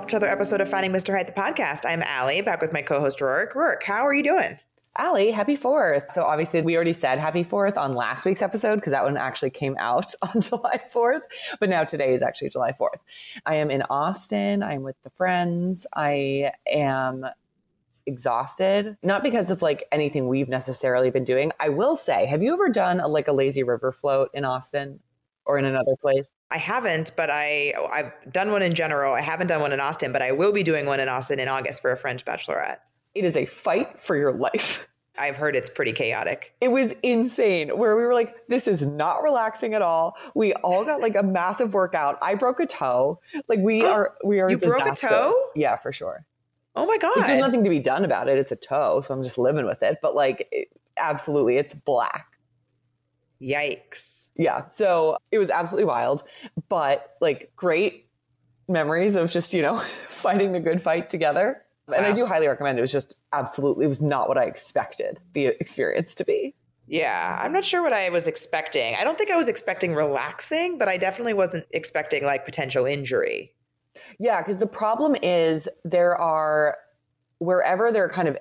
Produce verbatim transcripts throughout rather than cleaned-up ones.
to another episode of Finding Mister Height, the podcast. I'm Allie, back with my co-host, Rourke. Rourke, how are you doing? Allie, happy fourth. So obviously we already said happy fourth on last week's episode because that one actually came out on July fourth. But now today is actually July fourth. I am in Austin. I'm with the friends. I am exhausted, not because of like anything we've necessarily been doing. I will say, have you ever done a, like a lazy river float in Austin or in another place? I haven't, but I, I've done one in general. I haven't done one in Austin, but I will be doing one in Austin in August for a French bachelorette. It is a fight for your life. I've heard it's pretty chaotic. It was insane where we were like, this is not relaxing at all. We all got like a massive workout. I broke a toe. Like we are, we are You a disaster. broke a toe? Yeah, for sure. Oh my God. Like, there's nothing to be done about it. It's a toe. So I'm just living with it. But like, it, absolutely, it's black. Yikes. Yeah. So it was absolutely wild, but like great memories of just, you know, fighting the good fight together. Wow. And I do highly recommend it. It was just absolutely, it was not what I expected the experience to be. Yeah, I'm not sure what I was expecting. I don't think I was expecting relaxing, but I definitely wasn't expecting like potential injury. Yeah, because the problem is there are, wherever there are kind of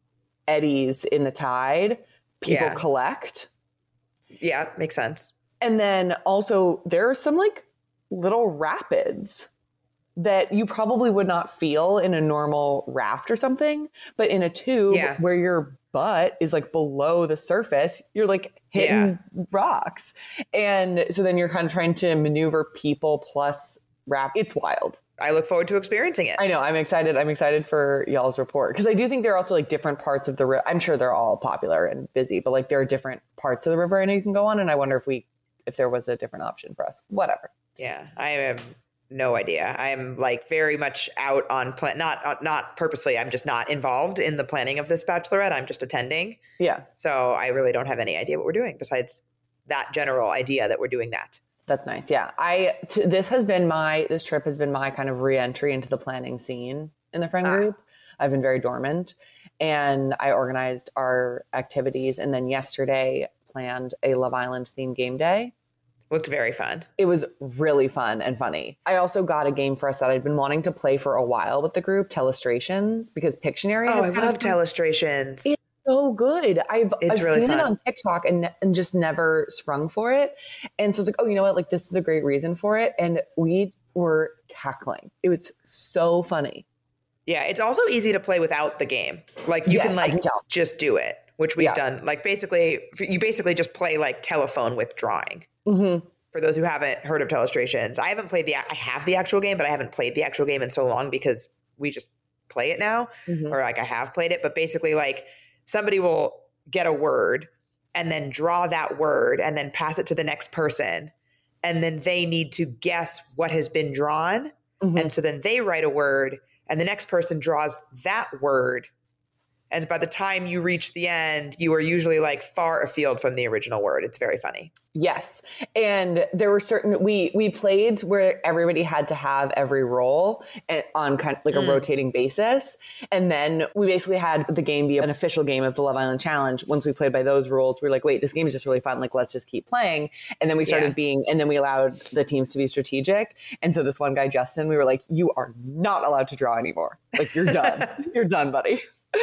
eddies in the tide, people Yeah. collect. Yeah, makes sense. And then also there are some like little rapids that you probably would not feel in a normal raft or something, but in a tube Yeah. where your butt is like below the surface, you're like hitting rocks. And so then you're kind of trying to maneuver people plus rap. It's wild. I look forward to experiencing it. I know. I'm excited. I'm excited for y'all's report because I do think there are also like different parts of the river. I'm sure they're all popular and busy, but like there are different parts of the river I know you can go on. And I wonder if we, if there was a different option for us. Whatever. Yeah, I have no idea. I'm like very much out on plan. Not not purposely. I'm just not involved in the planning of this bachelorette. I'm just attending. Yeah. So I really don't have any idea what we're doing besides that general idea that we're doing that. That's nice. Yeah. I, t- this has been my, this trip has been my kind of re-entry into the planning scene in the friend Ah. group. I've been very dormant and I organized our activities. And then yesterday planned a Love Island themed game day. Looked very fun. It was really fun and funny. I also got a game for us that I'd been wanting to play for a while with the group, Telestrations, because Pictionary Oh, has I kind love of Telestrations. It's so good. I've, It's I've really seen fun. it on TikTok and, and just never sprung for it. And so I was like, oh, you know what? Like, this is a great reason for it. And we were cackling. It was so funny. Yeah, it's also easy to play without the game. Like you Yes, can I like can tell. just do it, which we've Yeah. done. Like basically, you basically just play like telephone withdrawing. Mm-hmm. For those who haven't heard of Telestrations, I haven't played the, I have the actual game, but I haven't played the actual game in so long because we just play it now, Mhm. or like I have played it. But basically, like somebody will get a word and then draw that word and then pass it to the next person. And then they need to guess what has been drawn. Mhm. And so then they write a word and the next person draws that word. And by the time you reach the end, you are usually like far afield from the original word. It's very funny. Yes. And there were certain, we, we played where everybody had to have every role and on kind of like a Mm. rotating basis. And then we basically had the game be an official game of the Love Island Challenge. Once we played by those rules, we were like, wait, this game is just really fun. Like, let's just keep playing. And then we started Yeah. being, and then we allowed the teams to be strategic. And so this one guy, Justin, we were like, you are not allowed to draw anymore. Like, you're done. You're done, buddy.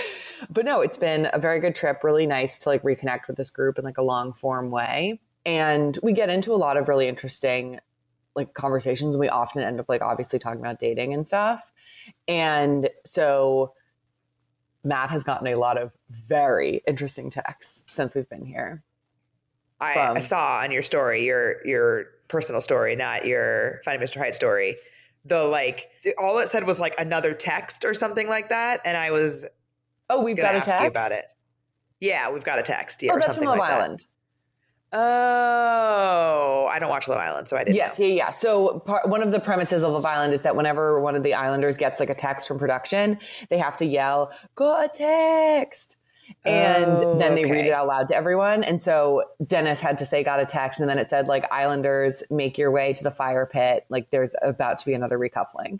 But no, it's been a very good trip. Really nice to like reconnect with this group in like a long form way. And we get into a lot of really interesting like conversations. We often end up like obviously talking about dating and stuff. And so Matt has gotten a lot of very interesting texts since we've been here. I, From- I saw on your story, your your personal story, not your Finding Mister Hyde story. The like, all it said was like another text or something like that, and I was Oh, we've gonna got a ask text you about it. Yeah, we've got a text. Yeah, Oh, or that's something from Love like Island. That. Oh, I don't watch Love Island, so I didn't. Yes, know. yeah, yeah. So part, one of the premises of Love Island is that whenever one of the Islanders gets like a text from production, they have to yell, "Got a text." And Oh, then they okay. read it out loud to everyone. And so Dennis had to say, got a text. And then it said like, Islanders, make your way to the fire pit. Like there's about to be another recoupling.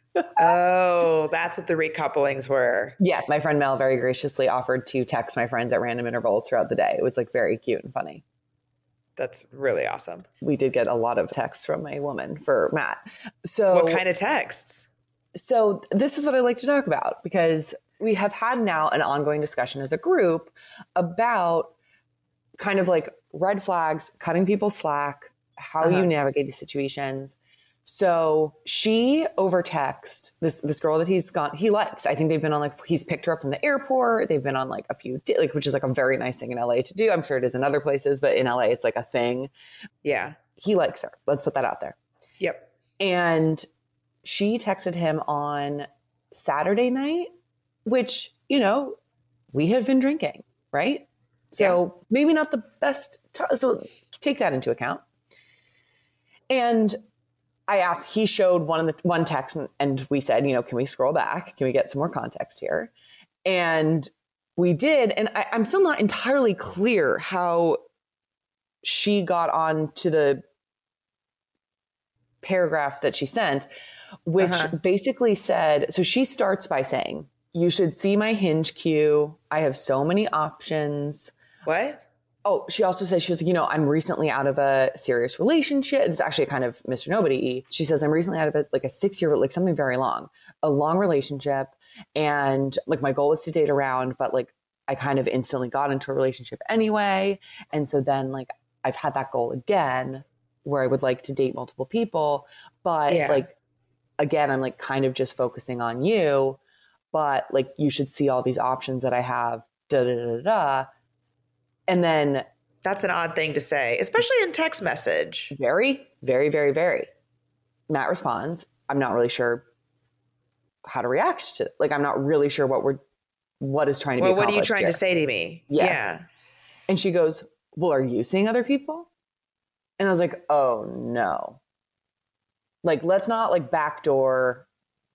Oh, that's what the recouplings were. Yes. My friend Mel very graciously offered to text my friends at random intervals throughout the day. It was like very cute and funny. That's really awesome. We did get a lot of texts from a woman for Matt. So What kind of texts? So this is what I like to talk about, because we have had now an ongoing discussion as a group about kind of like red flags, cutting people slack, how uh-huh. you navigate these situations. So she over text this this girl that he's gone he likes. I think they've been on like he's picked her up from the airport. They've been on like a few like which is like a very nice thing in L A to do. I'm sure it is in other places, but in L A it's like a thing. Yeah, he likes her. Let's put that out there. Yep. And she texted him on Saturday night, which, you know, we have been drinking, right? So yeah. maybe not the best. T- so take that into account. And I asked, he showed one of the one text and, and we said, you know, can we scroll back? Can we get some more context here? And we did. And I, I'm still not entirely clear how she got on to the paragraph that she sent, which uh-huh. basically said, so she starts by saying, you should see my Hinge queue. I have so many options. What? Oh, she also says, she was like, you know, I'm recently out of a serious relationship. It's actually kind of Mister Nobody. She says, I'm recently out of a, like a six year, like something very long, a long relationship. And like, my goal was to date around, but like, I kind of instantly got into a relationship anyway. And so then like, I've had that goal again where I would like to date multiple people. But yeah. like, again, I'm like kind of just focusing on you, but like, you should see all these options that I have, da, da, da, da. And then that's an odd thing to say, especially in text message. Very, very, very, very. Matt responds, I'm not really sure how to react to it. Like, I'm not really sure what we're, what is trying to well, be accomplished. What are you trying here. to say to me? Yes. Yeah. And she goes, well, are you seeing other people? And I was like, oh no. Like, let's not like backdoor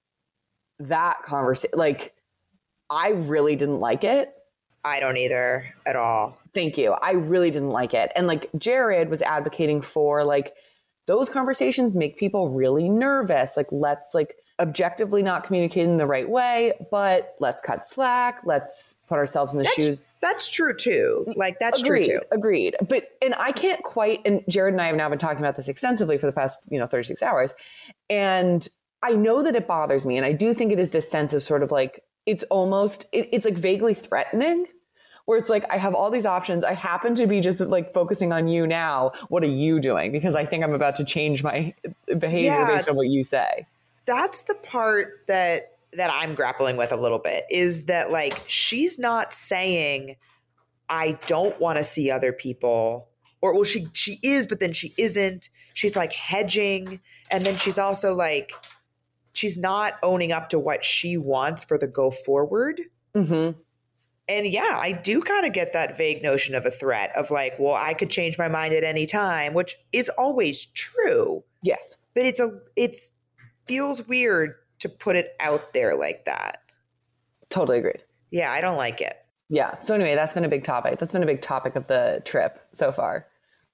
that conversation. Like, I really didn't like it. I don't either at all. Thank you. I really didn't like it. And like Jared was advocating for like those conversations make people really nervous. Like let's like objectively not communicate in the right way, but let's cut slack. Let's put ourselves in the that's, shoes. That's true too. Like that's agreed, true too. Agreed. But, and I can't quite, and Jared and I have now been talking about this extensively for the past, you know, thirty-six hours. And I know that it bothers me. And I do think it is this sense of sort of like, it's almost, it, it's like vaguely threatening where it's like, I have all these options. I happen to be just like focusing on you now. What are you doing? Because I think I'm about to change my behavior yeah, based on what you say. That's the part that, that I'm grappling with a little bit is that like, she's not saying, I don't want to see other people or, well, she, she is, but then she isn't. She's like hedging. And then she's also like, she's not owning up to what she wants for the go forward. Mm-hmm. And yeah, I do kind of get that vague notion of a threat of like, well, I could change my mind at any time, which is always true. Yes. But it's a, it's feels weird to put it out there like that. Totally agreed. Yeah, I don't like it. Yeah. So anyway, that's been a big topic. That's been a big topic of the trip so far.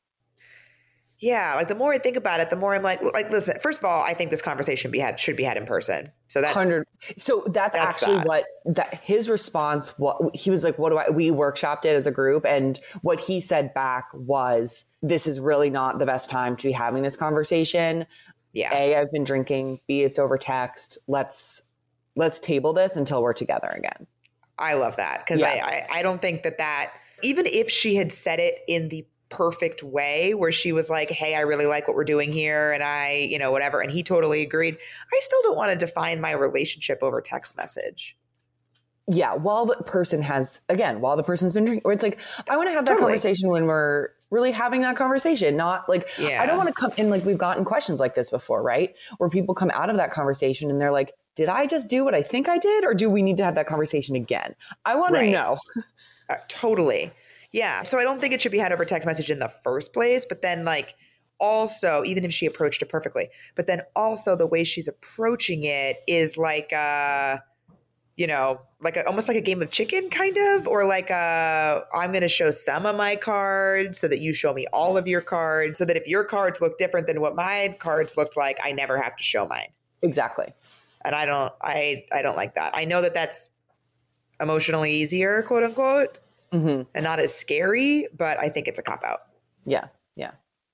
Yeah, like the more I think about it, the more I'm like, like, listen, first of all, I think this conversation be had should be had in person. So that's one hundred So that's, that's actually that. what that his response, what he was like, what do I, we workshopped it as a group. And what he said back was, this is really not the best time to be having this conversation. Yeah. A, I've been drinking. B, it's over text. Let's, let's table this until we're together again. I love that. Cause yeah. I, I, I don't think that that, even if she had said it in the perfect way where she was like, hey, I really like what we're doing here. And I, you know, whatever. And he totally agreed. I still don't want to define my relationship over text message. Yeah. While the person has, again, while the person's been drinking, or it's like, I want to have that totally. conversation when we're really having that conversation. Not like, yeah. I don't want to come in, like we've gotten questions like this before, right? Where people come out of that conversation and they're like, did I just do what I think I did? Or do we need to have that conversation again? I want right. to know. uh, totally. Yeah. So I don't think it should be had over text message in the first place. But then like also, even if she approached it perfectly, but then also the way she's approaching it is like, uh, you know, like a, almost like a game of chicken kind of, or like a, I'm going to show some of my cards so that you show me all of your cards so that if your cards look different than what my cards looked like, I never have to show mine. Exactly. And I don't, I, I don't like that. I know that that's emotionally easier, quote unquote. Mm-hmm. And not as scary, but I think it's a cop out. Yeah. Yeah.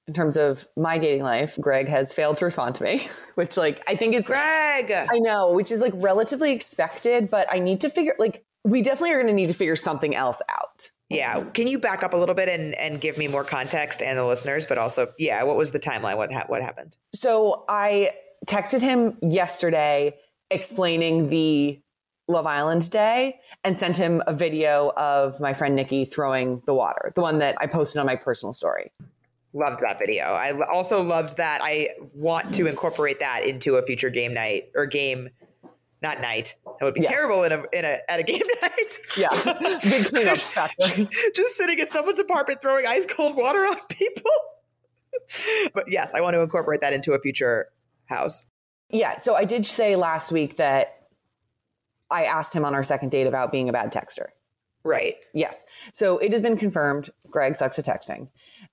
in terms of my dating life, Greg has failed to respond to me, which like I think is Greg. I know, which is like relatively expected, but I need to figure like we definitely are going to need to figure something else out. Yeah. Can you back up a little bit and, and give me more context and the listeners, but also, yeah, what was the timeline? What ha- what happened? So I texted him yesterday explaining the Love Island day and sent him a video of my friend Nikki throwing the water, the one that I posted on my personal story. Loved that video. I also loved that. I want to incorporate that into a future game night or game, not night. That would be yeah. terrible in a in a at a game night. Yeah, big cleanup factor. Just sitting in someone's apartment throwing ice cold water on people. But yes, I want to incorporate that into a future house. Yeah. So I did say last week that I asked him on our second date about being a bad texter. Right. Yes. So it has been confirmed. Greg sucks at texting.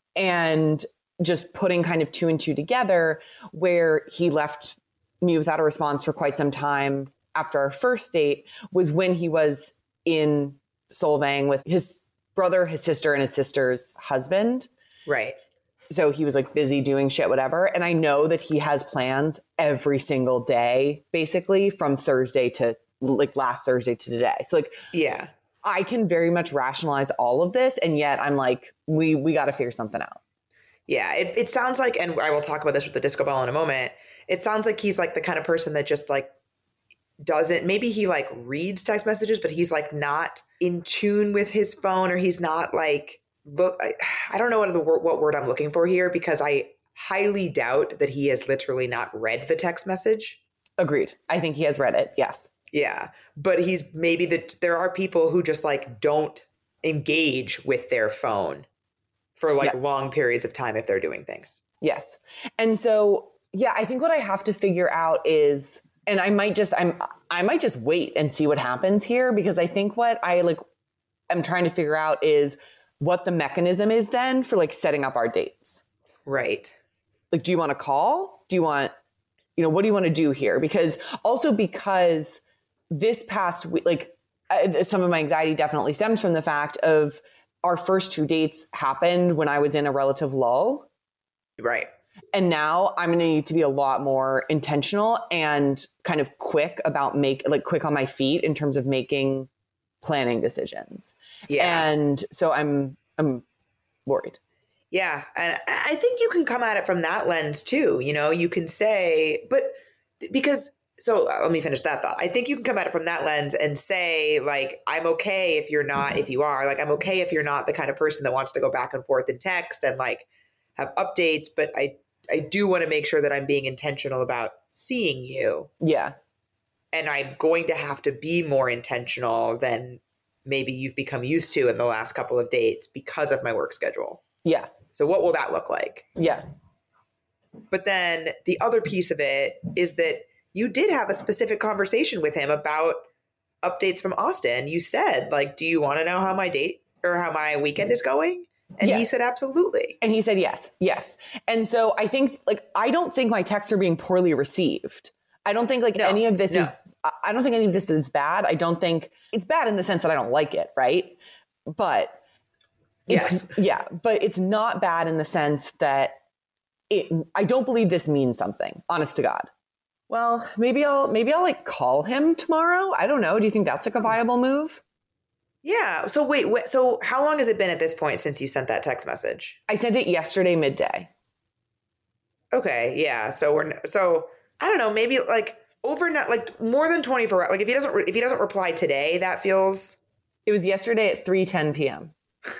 And just putting kind of two and two together where he left me without a response for quite some time after our first date was when he was in Solvang with his brother, his sister, and his sister's husband. Right. So he was like busy doing shit, whatever. And I know that he has plans every single day, basically from Thursday to like last Thursday to today. So like, yeah. I can very much rationalize all of this. And yet I'm like, we we got to figure something out. Yeah, it, it sounds like, and I will talk about this with the disco ball in a moment. It sounds like he's like the kind of person that just like doesn't, maybe he like reads text messages, but he's like not in tune with his phone, or he's not like, look, I, I don't know what the what word I'm looking for here, because I highly doubt that he has literally not read the text message. Agreed. I think he has read it. Yes. Yeah. But he's maybe that there are people who just like don't engage with their phone for like yes. long periods of time if they're doing things. Yes. And so, yeah, I think what I have to figure out is, and I might just, I'm, I might just wait and see what happens here, because I think what I like, I'm trying to figure out is what the mechanism is then for like setting up our dates. Right. Like, do you want to call? Do you want, you know, what do you want to do here? Because also because this past week, like uh, some of my anxiety definitely stems from the fact of our first two dates happened when I was in a relative lull. Right. And now I'm going to need to be a lot more intentional and kind of quick about make like quick on my feet in terms of making planning decisions. Yeah. And so I'm, I'm worried. Yeah. And I think you can come at it from that lens too. You know, you can say, but because, so let me finish that thought. I think you can come at it from that lens and say, like, I'm okay if you're not, if you are, like, I'm okay if you're not the kind of person that wants to go back and forth in text and like have updates, but I, I do want to make sure that I'm being intentional about seeing you. Yeah. And I'm going to have to be more intentional than maybe you've become used to in the last couple of dates because of my work schedule. Yeah. So what will that look like? Yeah. But then the other piece of it is that you did have a specific conversation with him about updates from Austin. You said, like, do you want to know how my date or how my weekend is going? And yes. He said, absolutely. And he said, yes, yes. And so I think, like, I don't think my texts are being poorly received. I don't think like no, any of this no. is, I don't think any of this is bad. I don't think it's bad in the sense that I don't like it. Right. But yes. Yeah. But it's not bad in the sense that it, I don't believe this means something, honest to God. Well, maybe I'll, maybe I'll like call him tomorrow. I don't know. Do you think that's like a viable move? Yeah. So wait, wait, so how long has it been at this point since you sent that text message? I sent it yesterday midday. Okay. Yeah. So we're, so I don't know, maybe like overnight, like more than twenty-four hours. Like if he doesn't, if he doesn't reply today, that feels. It was yesterday at three ten p.m.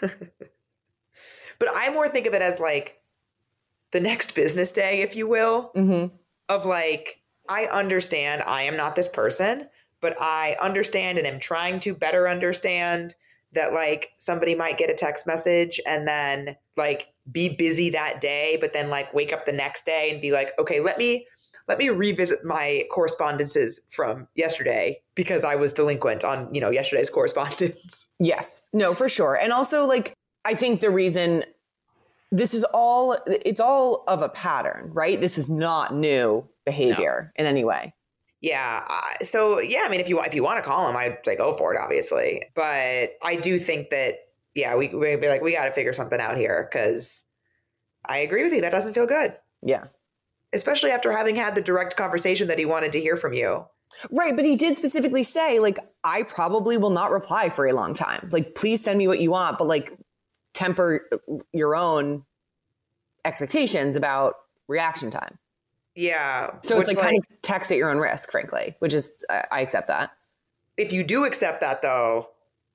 But I more think of it as like the next business day, if you will, mm-hmm. of like, I understand I am not this person, but I understand and am trying to better understand that like somebody might get a text message and then like be busy that day, but then like wake up the next day and be like, okay, let me, let me revisit my correspondences from yesterday because I was delinquent on, you know, yesterday's correspondence. Yes, no, for sure. And also like, I think the reason this is all, it's all of a pattern, right? This is not new behavior no. in any way. Yeah. Uh, so yeah, I mean, if you if you want to call him, I'd say go for it, obviously. But I do think that yeah, we we'd be like we got to figure something out here because I agree with you. That doesn't feel good. Yeah. Especially after having had the direct conversation that he wanted to hear from you. Right. But he did specifically say, like, I probably will not reply for a long time. Like, please send me what you want, but like temper your own expectations about reaction time. Yeah. So it's like, like kind of text at your own risk, frankly, which is, I, I accept that. If you do accept that, though,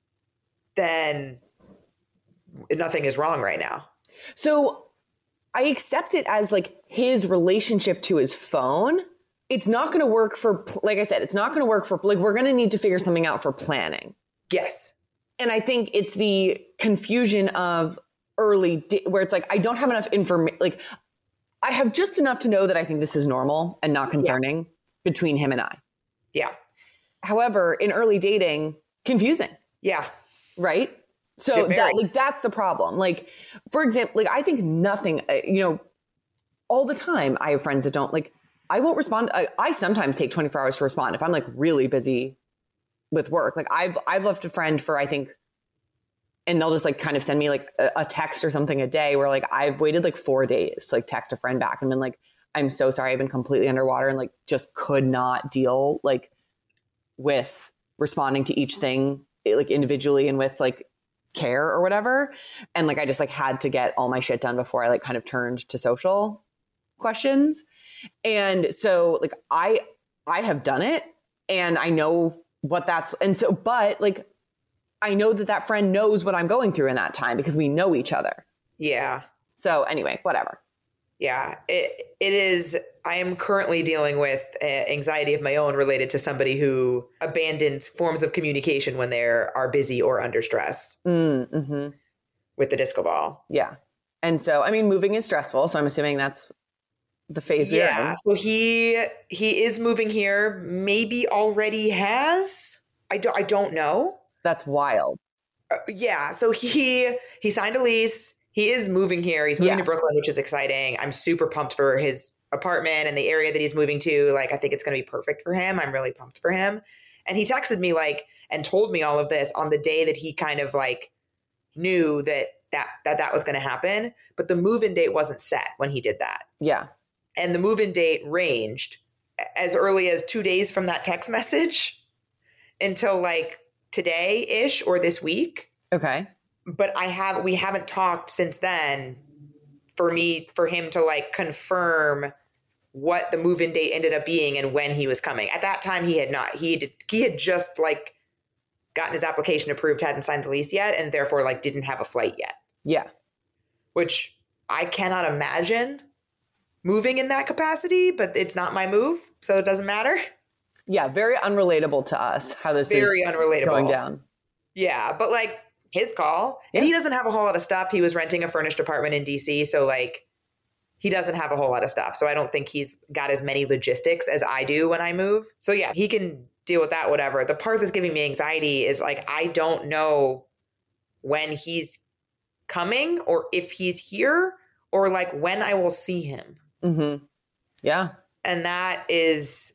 then nothing is wrong right now. So I accept it as like his relationship to his phone. It's not going to work for, like I said, it's not going to work for, like, we're going to need to figure something out for planning. Yes. And I think it's the confusion of early, di- where it's like, I don't have enough information. Like, I have just enough to know that I think this is normal and not concerning yeah. between him and I. Yeah. However, in early dating, confusing. Yeah. Right. So that, like, that's the problem. Like, for example, like, I think nothing, uh, you know, all the time I have friends that don't, like, I won't respond. I, I sometimes take twenty-four hours to respond if I'm like really busy with work. Like I've, I've left a friend for, I think, and they'll just like kind of send me like a, a text or something a day where like I've waited like four days to like text a friend back and been like, I'm so sorry. I've been completely underwater and like just could not deal like with responding to each thing like individually and with like care or whatever. And like, I just like had to get all my shit done before I like kind of turned to social questions. And so like, I, I have done it and I know what that's, and so, but like, I know that that friend knows what I'm going through in that time because we know each other. Yeah. So anyway, whatever. Yeah, it it is. I am currently dealing with uh, anxiety of my own related to somebody who abandons forms of communication when they are busy or under stress mm, mm-hmm. with the disco ball. Yeah. And so, I mean, moving is stressful. So I'm assuming that's the phase we're yeah. in. So he he is moving here. Maybe already has. I don't. I don't know. That's wild. Uh, yeah. So he he signed a lease. He is moving here. He's moving yeah. to Brooklyn, which is exciting. I'm super pumped for his apartment and the area that he's moving to. Like, I think it's going to be perfect for him. I'm really pumped for him. And he texted me like, and told me all of this on the day that he kind of like knew that that, that, that was going to happen. But the move-in date wasn't set when he did that. Yeah. And the move-in date ranged as early as two days from that text message until like today-ish or this week. Okay. But I have, we haven't talked since then for me, for him to like confirm what the move-in date ended up being and when he was coming. At that time, he had not, he had, he had just like gotten his application approved, hadn't signed the lease yet, and therefore like didn't have a flight yet. Yeah. Which I cannot imagine moving in that capacity, but it's not my move, so it doesn't matter. Yeah. Very unrelatable to us how this very is unrelatable going down. Yeah. But like, his call. And he doesn't have a whole lot of stuff. He was renting a furnished apartment in D C. So like he doesn't have a whole lot of stuff. So I don't think he's got as many logistics as I do when I move. So yeah, he can deal with that, whatever. The part that's giving me anxiety is like, I don't know when he's coming or if he's here or like when I will see him. Mm-hmm. Yeah. And that is,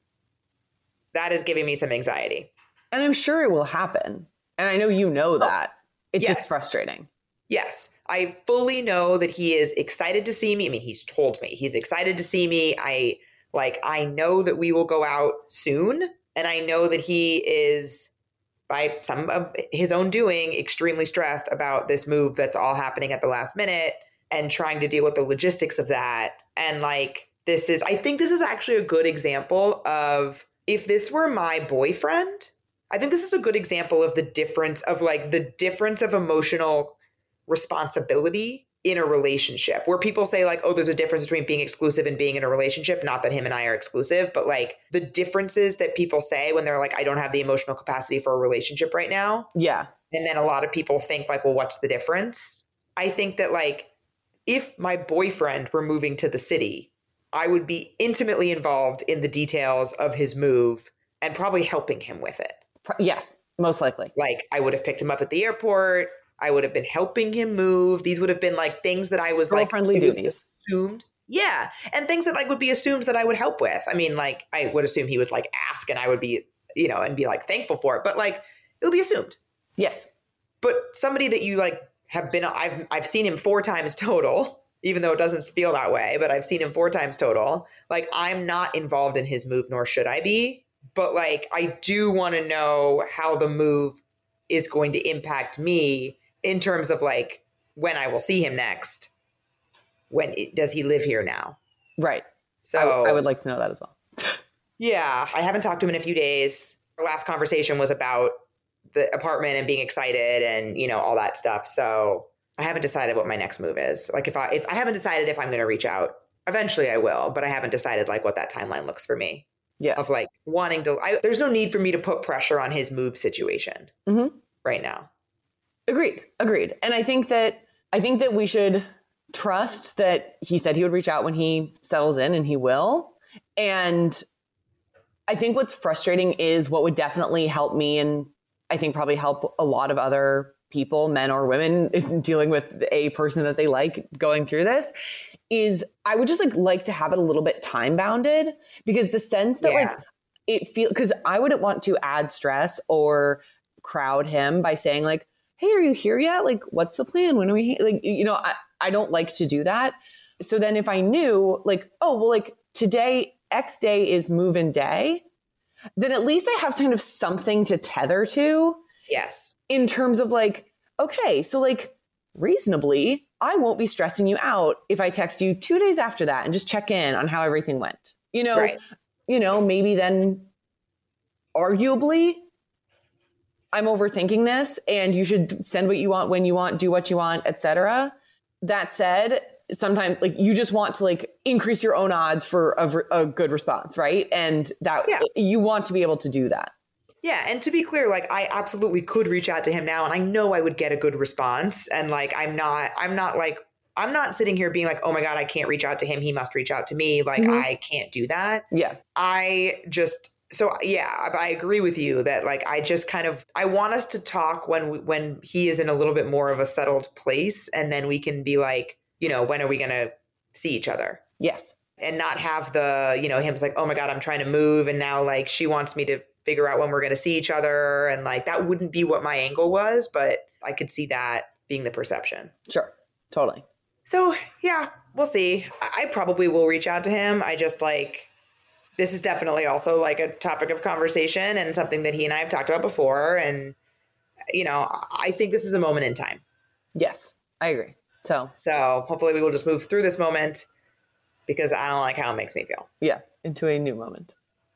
that is giving me some anxiety. And I'm sure it will happen. And I know you know that. Oh. It's yes. just frustrating. Yes. I fully know that he is excited to see me. I mean, he's told me he's excited to see me. I like, I know that we will go out soon. And I know that he is, by some of his own doing, extremely stressed about this move that's all happening at the last minute and trying to deal with the logistics of that. And like, this is, I think this is actually a good example of if this were my boyfriend, I think this is a good example of the difference of like the difference of emotional responsibility in a relationship where people say like, oh, there's a difference between being exclusive and being in a relationship. Not that him and I are exclusive, but like the differences that people say when they're like, I don't have the emotional capacity for a relationship right now. Yeah. And then a lot of people think like, well, what's the difference? I think that like if my boyfriend were moving to the city, I would be intimately involved in the details of his move and probably helping him with it. Yes, most likely. Like I would have picked him up at the airport. I would have been helping him move. These would have been like things that I was girl-friendly like duties. Assumed. Yeah. And things that like would be assumed that I would help with. I mean, like I would assume he would like ask and I would be, you know, and be like thankful for it. But like it would be assumed. Yes. But somebody that you like have been, I've I've seen him four times total. even though it doesn't feel that way, but I've seen him four times total. Like, I'm not involved in his move, nor should I be. But like, I do want to know how the move is going to impact me in terms of like when I will see him next. When does he live here now? Right. So I, w- I would like to know that as well. Yeah, I haven't talked to him in a few days. Our last conversation was about the apartment and being excited and, you know, all that stuff. So I haven't decided what my next move is. Like if I if I haven't decided if I'm going to reach out, eventually I will, but I haven't decided like what that timeline looks for me. Yeah. Of like wanting to, I, there's no need for me to put pressure on his move situation mm-hmm. right now. Agreed. Agreed. And I think that, I think that we should trust that he said he would reach out when he settles in, and he will. And I think what's frustrating is what would definitely help me, and I think probably help a lot of other people, men or women, dealing with a person that they like going through this, is I would just like like to have it a little bit time bounded, because the sense that yeah. like it feel because I wouldn't want to add stress or crowd him by saying like, hey, are you here yet? Like, what's the plan? When are we like, you know, I, I don't like to do that. So then if I knew like, oh, well, like today, X day is move-in day, then at least I have kind of something to tether to. Yes. In terms of like, okay, so like reasonably, I won't be stressing you out if I text you two days after that and just check in on how everything went. You know, right. you know, maybe then arguably I'm overthinking this and you should send what you want when you want, do what you want, et cetera. That said, sometimes like you just want to like increase your own odds for a, a good response, right? And that yeah. you want to be able to do that. Yeah. And to be clear, like I absolutely could reach out to him now and I know I would get a good response. And like, I'm not, I'm not like, I'm not sitting here being like, oh my God, I can't reach out to him. He must reach out to me. Like mm-hmm. I can't do that. Yeah. I just, so yeah, I agree with you that like, I just kind of, I want us to talk when, we, when he is in a little bit more of a settled place. And then we can be like, you know, when are we going to see each other? Yes. And not have the, you know, him's like, oh my God, I'm trying to move. And now like, she wants me to figure out when we're going to see each other. And like, that wouldn't be what my angle was, but I could see that being the perception. Sure. Totally. So yeah, we'll see. I probably will reach out to him. I just like, this is definitely also like a topic of conversation and something that he and I have talked about before. And, you know, I think this is a moment in time. Yes, I agree. So, so hopefully we will just move through this moment because I don't like how it makes me feel. Yeah. Into a new moment.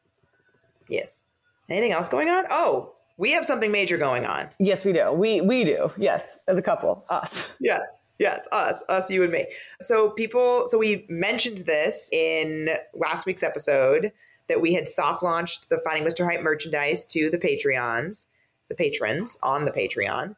Yes. Anything else going on? Oh, we have something major going on. Yes, we do. We, we do. Yes. As a couple, us. Yeah. Yes, us, us, you and me. So people, so we mentioned this in last week's episode that we had soft launched the Finding Mister Hype merchandise to the Patreons, the patrons on the Patreon.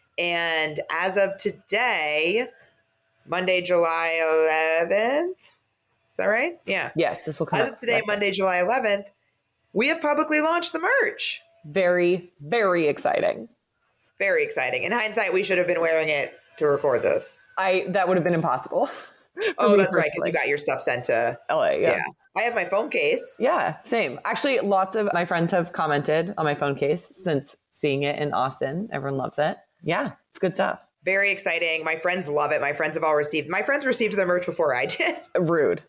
And as of today, Monday, July eleventh, is that right? Yeah. Yes, this will come As of today, Monday, July eleventh, we have publicly launched the merch. Very, very exciting. Very exciting. In hindsight, we should have been wearing it to record this. I that would have been impossible. Oh, that's right, because you got your stuff sent to L A. Yeah. yeah, I have my phone case. Yeah, same. Actually, lots of my friends have commented on my phone case since seeing it in Austin. Everyone loves it. Yeah, it's good stuff. Very exciting. My friends love it. My friends have all received. My friends received their merch before I did. Rude.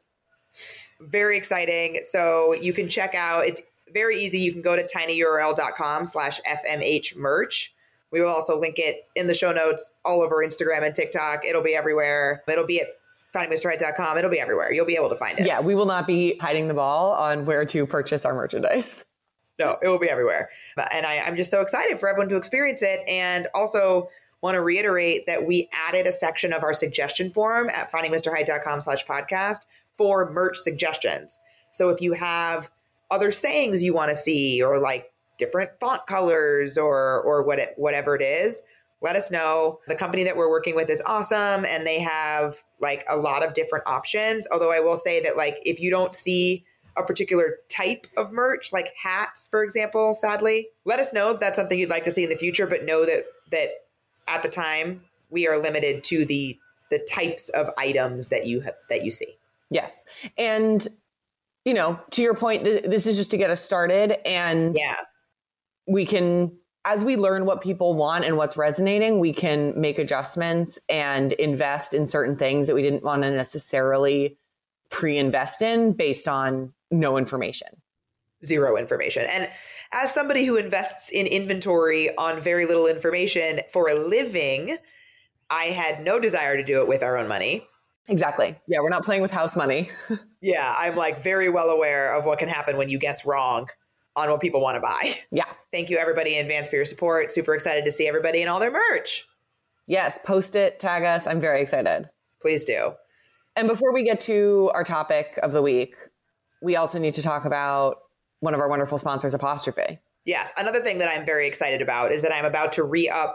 Very exciting. So you can check out. It's very easy. You can go to tinyurl.com slash fmh merch. We will also link it in the show notes all over Instagram and TikTok. It'll be everywhere. It'll be at finding mister hype dot com. It'll be everywhere. You'll be able to find it. Yeah, we will not be hiding the ball on where to purchase our merchandise. No, it will be everywhere. And I, I'm just so excited for everyone to experience it. And also want to reiterate that we added a section of our suggestion form at finding mister hype dot com slash podcast for merch suggestions. So if you have other sayings you want to see or like different font colors or or what it, whatever it is, let us know. The company that we're working with is awesome and they have like a lot of different options. Although I will say that like if you don't see a particular type of merch, like hats, for example, sadly, let us know if that's something you'd like to see in the future, but know that that at the time we are limited to the the types of items that you have, that you see. Yes. And you know, to your point, th- this is just to get us started and yeah. we can as we learn what people want and what's resonating, we can make adjustments and invest in certain things that we didn't want to necessarily pre-invest in based on no information. Zero information. And as somebody who invests in inventory on very little information for a living, I had no desire to do it with our own money. Exactly. Yeah, we're not playing with house money. Yeah, I'm like very well aware of what can happen when you guess wrong on what people want to buy. Yeah. Thank you everybody in advance for your support. Super excited to see everybody and all their merch. Yes, post it, tag us. I'm very excited. Please do. And before we get to our topic of the week, we also need to talk about one of our wonderful sponsors, Apostrophe. Yes. Another thing that I'm very excited about is that I'm about to re-up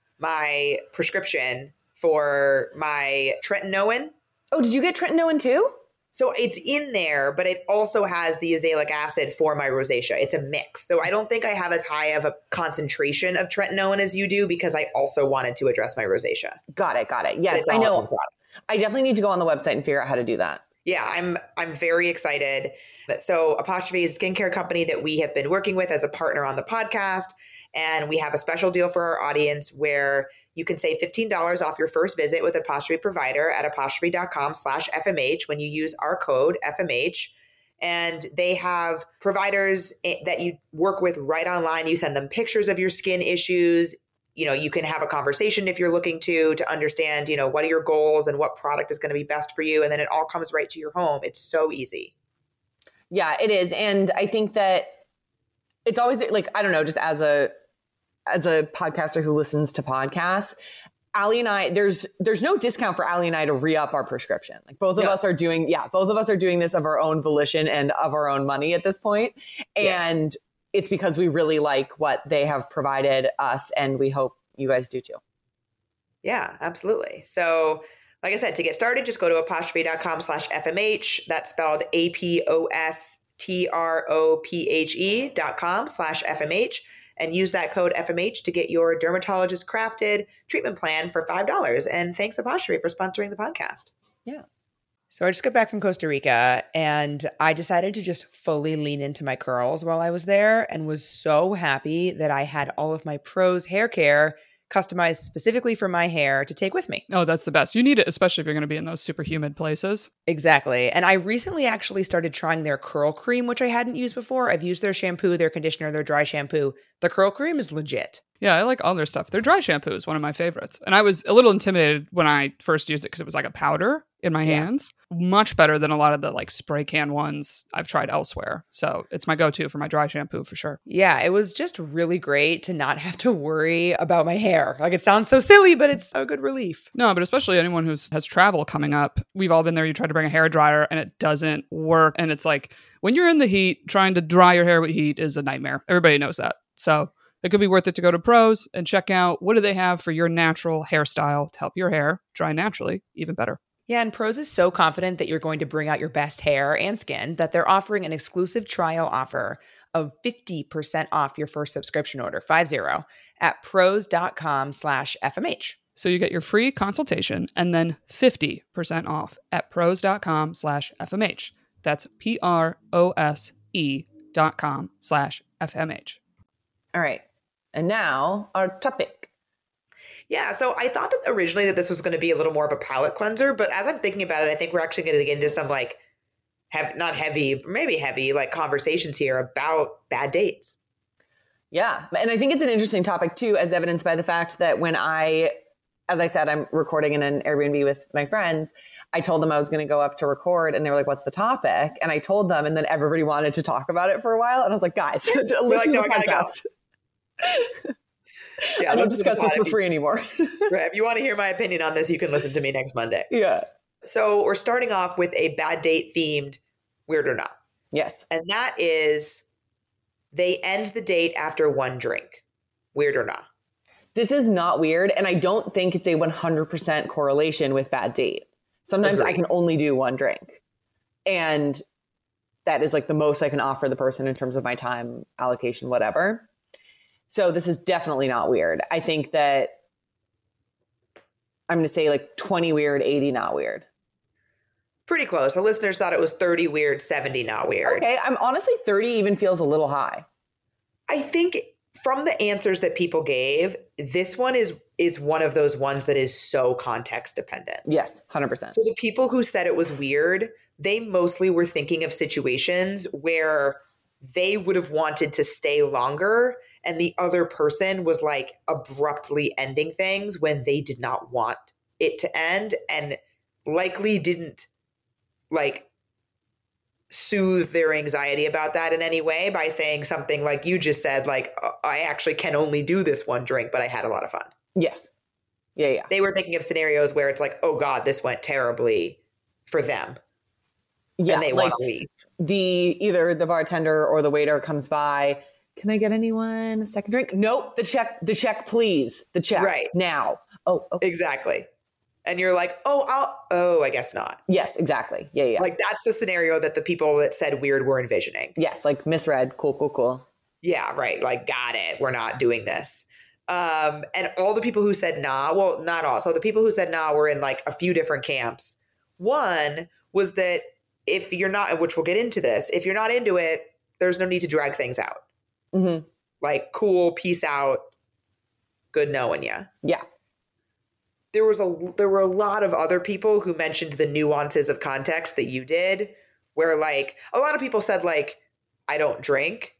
my prescription for my tretinoin. Oh, did you get tretinoin too? So it's in there, but it also has the azelaic acid for my rosacea. It's a mix. So I don't think I have as high of a concentration of tretinoin as you do because I also wanted to address my rosacea. Got it. Got it. Yes, I know. I definitely need to go on the website and figure out how to do that. Yeah, I'm I'm very excited. So Apostrophe is a skincare company that we have been working with as a partner on the podcast. And we have a special deal for our audience where you can save fifteen dollars off your first visit with Apostrophe provider at apostrophe.com slash FMH when you use our code F M H. And they have providers that you work with right online. You send them pictures of your skin issues. You know, you can have a conversation if you're looking to, to understand, you know, what are your goals and what product is going to be best for you. And then it all comes right to your home. It's so easy. Yeah, it is. And I think that it's always like, I don't know, just as a, as a podcaster who listens to podcasts, Allie and I, there's there's no discount for Allie and I to re-up our prescription. Like both of yeah. us are doing, yeah, both of us are doing this of our own volition and of our own money at this point. And yes. It's because we really like what they have provided us, and we hope you guys do too. Yeah, absolutely. So like I said, to get started, just go to apostrophe.com slash FMH. That's spelled A P O S T R O P H E dot com slash FMH. And use that code F M H to get your dermatologist crafted treatment plan for five dollars. And thanks Apostrophe for sponsoring the podcast. Yeah. So I just got back from Costa Rica and I decided to just fully lean into my curls while I was there and was so happy that I had all of my Prose hair care customized specifically for my hair to take with me. Oh, that's the best. You need it, especially if you're going to be in those super humid places. Exactly. And I recently actually started trying their curl cream, which I hadn't used before. I've used their shampoo, their conditioner, their dry shampoo. The curl cream is legit. Yeah, I like all their stuff. Their dry shampoo is one of my favorites. And I was a little intimidated when I first used it because it was like a powder in my yeah. hands. Much better than a lot of the like spray can ones I've tried elsewhere. So it's my go-to for my dry shampoo for sure. Yeah, it was just really great to not have to worry about my hair. Like it sounds so silly, but it's a good relief. No, but especially anyone who has travel coming up. We've all been there. You try to bring a hair dryer and it doesn't work. And it's like when you're in the heat, trying to dry your hair with heat is a nightmare. Everybody knows that. So it could be worth it to go to Prose and check out what do they have for your natural hairstyle to help your hair dry naturally, even better. Yeah, and Prose is so confident that you're going to bring out your best hair and skin that they're offering an exclusive trial offer of fifty percent off your first subscription order, five zero, at prose.com slash FMH. So you get your free consultation and then fifty percent off at prose.com slash FMH. That's P-R-O-S-E dot com slash F-M-H. All right. And now our topic. Yeah, so I thought that originally that this was going to be a little more of a palate cleanser, but as I'm thinking about it, I think we're actually going to get into some like, have not heavy, maybe heavy, like conversations here about bad dates. Yeah, and I think it's an interesting topic too, as evidenced by the fact that when I, as I said, I'm recording in an Airbnb with my friends, I told them I was going to go up to record and they were like, what's the topic? And I told them, and then everybody wanted to talk about it for a while. And I was like, guys, listen like, no, to the podcast. Go. Yeah, I don't discuss this for free anymore. Right. If you want to hear my opinion on this, you can listen to me next Monday. Yeah. So we're starting off with a bad date themed Weird or Not. Yes. And that is they end the date after one drink. Weird or not? This is not weird. And I don't think it's a one hundred percent correlation with bad date. Sometimes Agreed. I can only do one drink. And that is like the most I can offer the person in terms of my time allocation, whatever. So this is definitely not weird. I think that I'm going to say like twenty weird, eighty not weird. Pretty close. The listeners thought it was thirty weird, seventy not weird. Okay. I'm honestly thirty even feels a little high. I think from the answers that people gave, this one is is one of those ones that is so context dependent. Yes, one hundred percent. So the people who said it was weird, they mostly were thinking of situations where they would have wanted to stay longer and the other person was like abruptly ending things when they did not want it to end and likely didn't like soothe their anxiety about that in any way by saying something like you just said, like, I actually can only do this one drink, but I had a lot of fun. Yes. Yeah, yeah. They were thinking of scenarios where it's like, oh God, this went terribly for them. Yeah, and they like want to leave. The either the bartender or the waiter comes by. Can I get anyone a second drink? Nope. The check, the check, please. The check Right. now. Oh, okay. Exactly. And you're like, oh, I'll, oh, I guess not. Yes, exactly. Yeah, yeah. Like that's the scenario that the people that said weird were envisioning. Yes, like misread. Cool, cool, cool. Yeah, right. Like, got it. We're not doing this. Um, and all the people who said nah, well, not all. So the people who said nah were in like a few different camps. One was that if you're not, which we'll get into this, if you're not into it, there's no need to drag things out. Mm-hmm. Like, cool, peace out, good knowing ya. Yeah. There was a there were a lot of other people who mentioned the nuances of context that you did, where like a lot of people said like, I don't drink.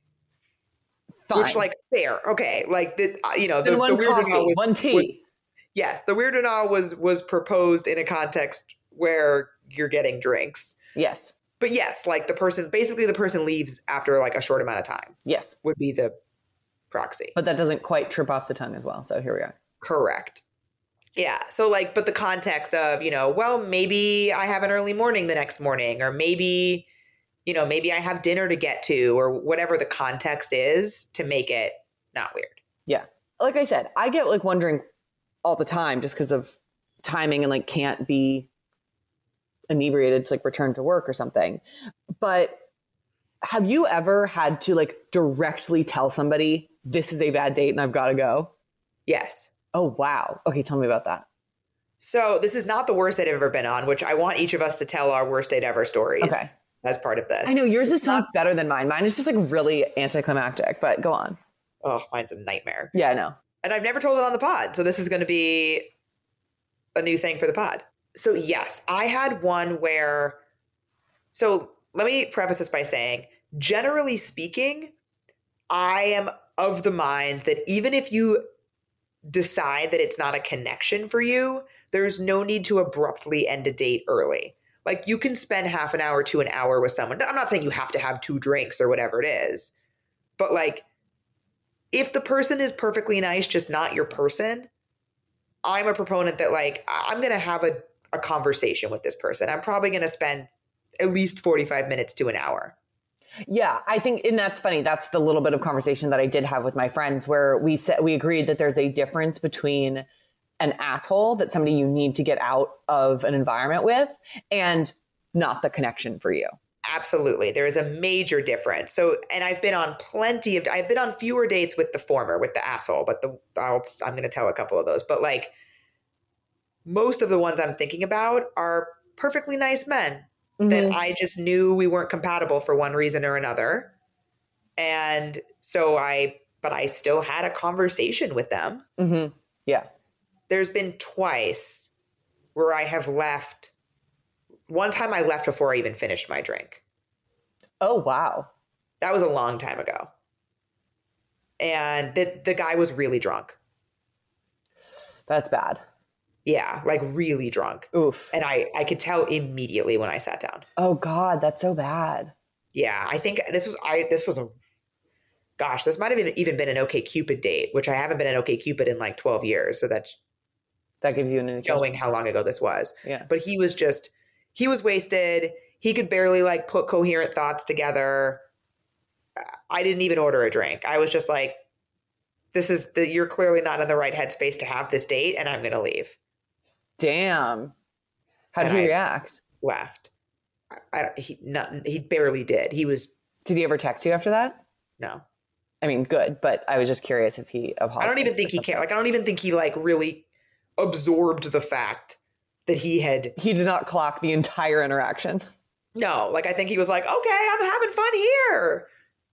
Fine. Which, like, fair. Okay. Like, the, uh, you know, the, Then one the weird coffee, was, one tea. was- yes, the weird and all was was proposed in a context where you're getting drinks. Yes. But yes, like the person, basically the person leaves after like a short amount of time Yes. would be the proxy. But that doesn't quite trip off the tongue as well. So here we are. Correct. Yeah. So like, but the context of, you know, well, maybe I have an early morning the next morning, or maybe, you know, maybe I have dinner to get to, or whatever the context is to make it not weird. Yeah. Like I said, I get like one drink all the time just because of timing and like can't be inebriated to like return to work or something. But have you ever had to like directly tell somebody this is a bad date and I've got to go? Yes. Oh, wow. Okay. Tell me about that. So this is not the worst date I've ever been on, which I want each of us to tell our worst date ever stories Okay. as part of this. I know yours is so much better than mine. Mine is just like really anticlimactic, but go on. Oh, mine's a nightmare. Yeah, I know. And I've never told it on the pod. So this is going to be a new thing for the pod. So yes, I had one where, so let me preface this by saying, generally speaking, I am of the mind that even if you decide that it's not a connection for you, there's no need to abruptly end a date early. Like you can spend half an hour to an hour with someone. I'm not saying you have to have two drinks or whatever it is, but like if the person is perfectly nice, just not your person, I'm a proponent that like, I'm going to have a, a conversation with this person. I'm probably going to spend at least forty-five minutes to an hour. Yeah, I think, and that's funny. That's the little bit of conversation that I did have with my friends where we said, we agreed that there's a difference between an asshole that somebody you need to get out of an environment with and not the connection for you. Absolutely. There is a major difference. So, and I've been on plenty of, I've been on fewer dates with the former, with the asshole, but the, I'll, I'm going to tell a couple of those, but like most of the ones I'm thinking about are perfectly nice men mm-hmm. that I just knew we weren't compatible for one reason or another. And so I, but I still had a conversation with them. Mm-hmm. Yeah. There's been twice where I have left. One time I left before I even finished my drink. Oh, wow. That was a long time ago. And the, the guy was really drunk. That's bad. Yeah, like really drunk. Oof. And I, I could tell immediately when I sat down. Oh, God, that's so bad. Yeah, I think this was, I, this was a, gosh, this might have even been an OkCupid date, which I haven't been an OkCupid in like twelve years. So that's that gives you an indication. Showing how long ago this was. Yeah. But he was just, he was wasted. He could barely like put coherent thoughts together. I didn't even order a drink. I was just like, this is the, you're clearly not in the right headspace to have this date and I'm going to leave. Damn. How did and he I react? Left. I, I, he, not, he barely did. He was. Did he ever text you after that? No. I mean, good, but I was just curious if he apologized. I don't even think he cared. Like, I don't even think he like really absorbed the fact that he had. He did not clock the entire interaction. No, like I think he was like, okay, I'm having fun here.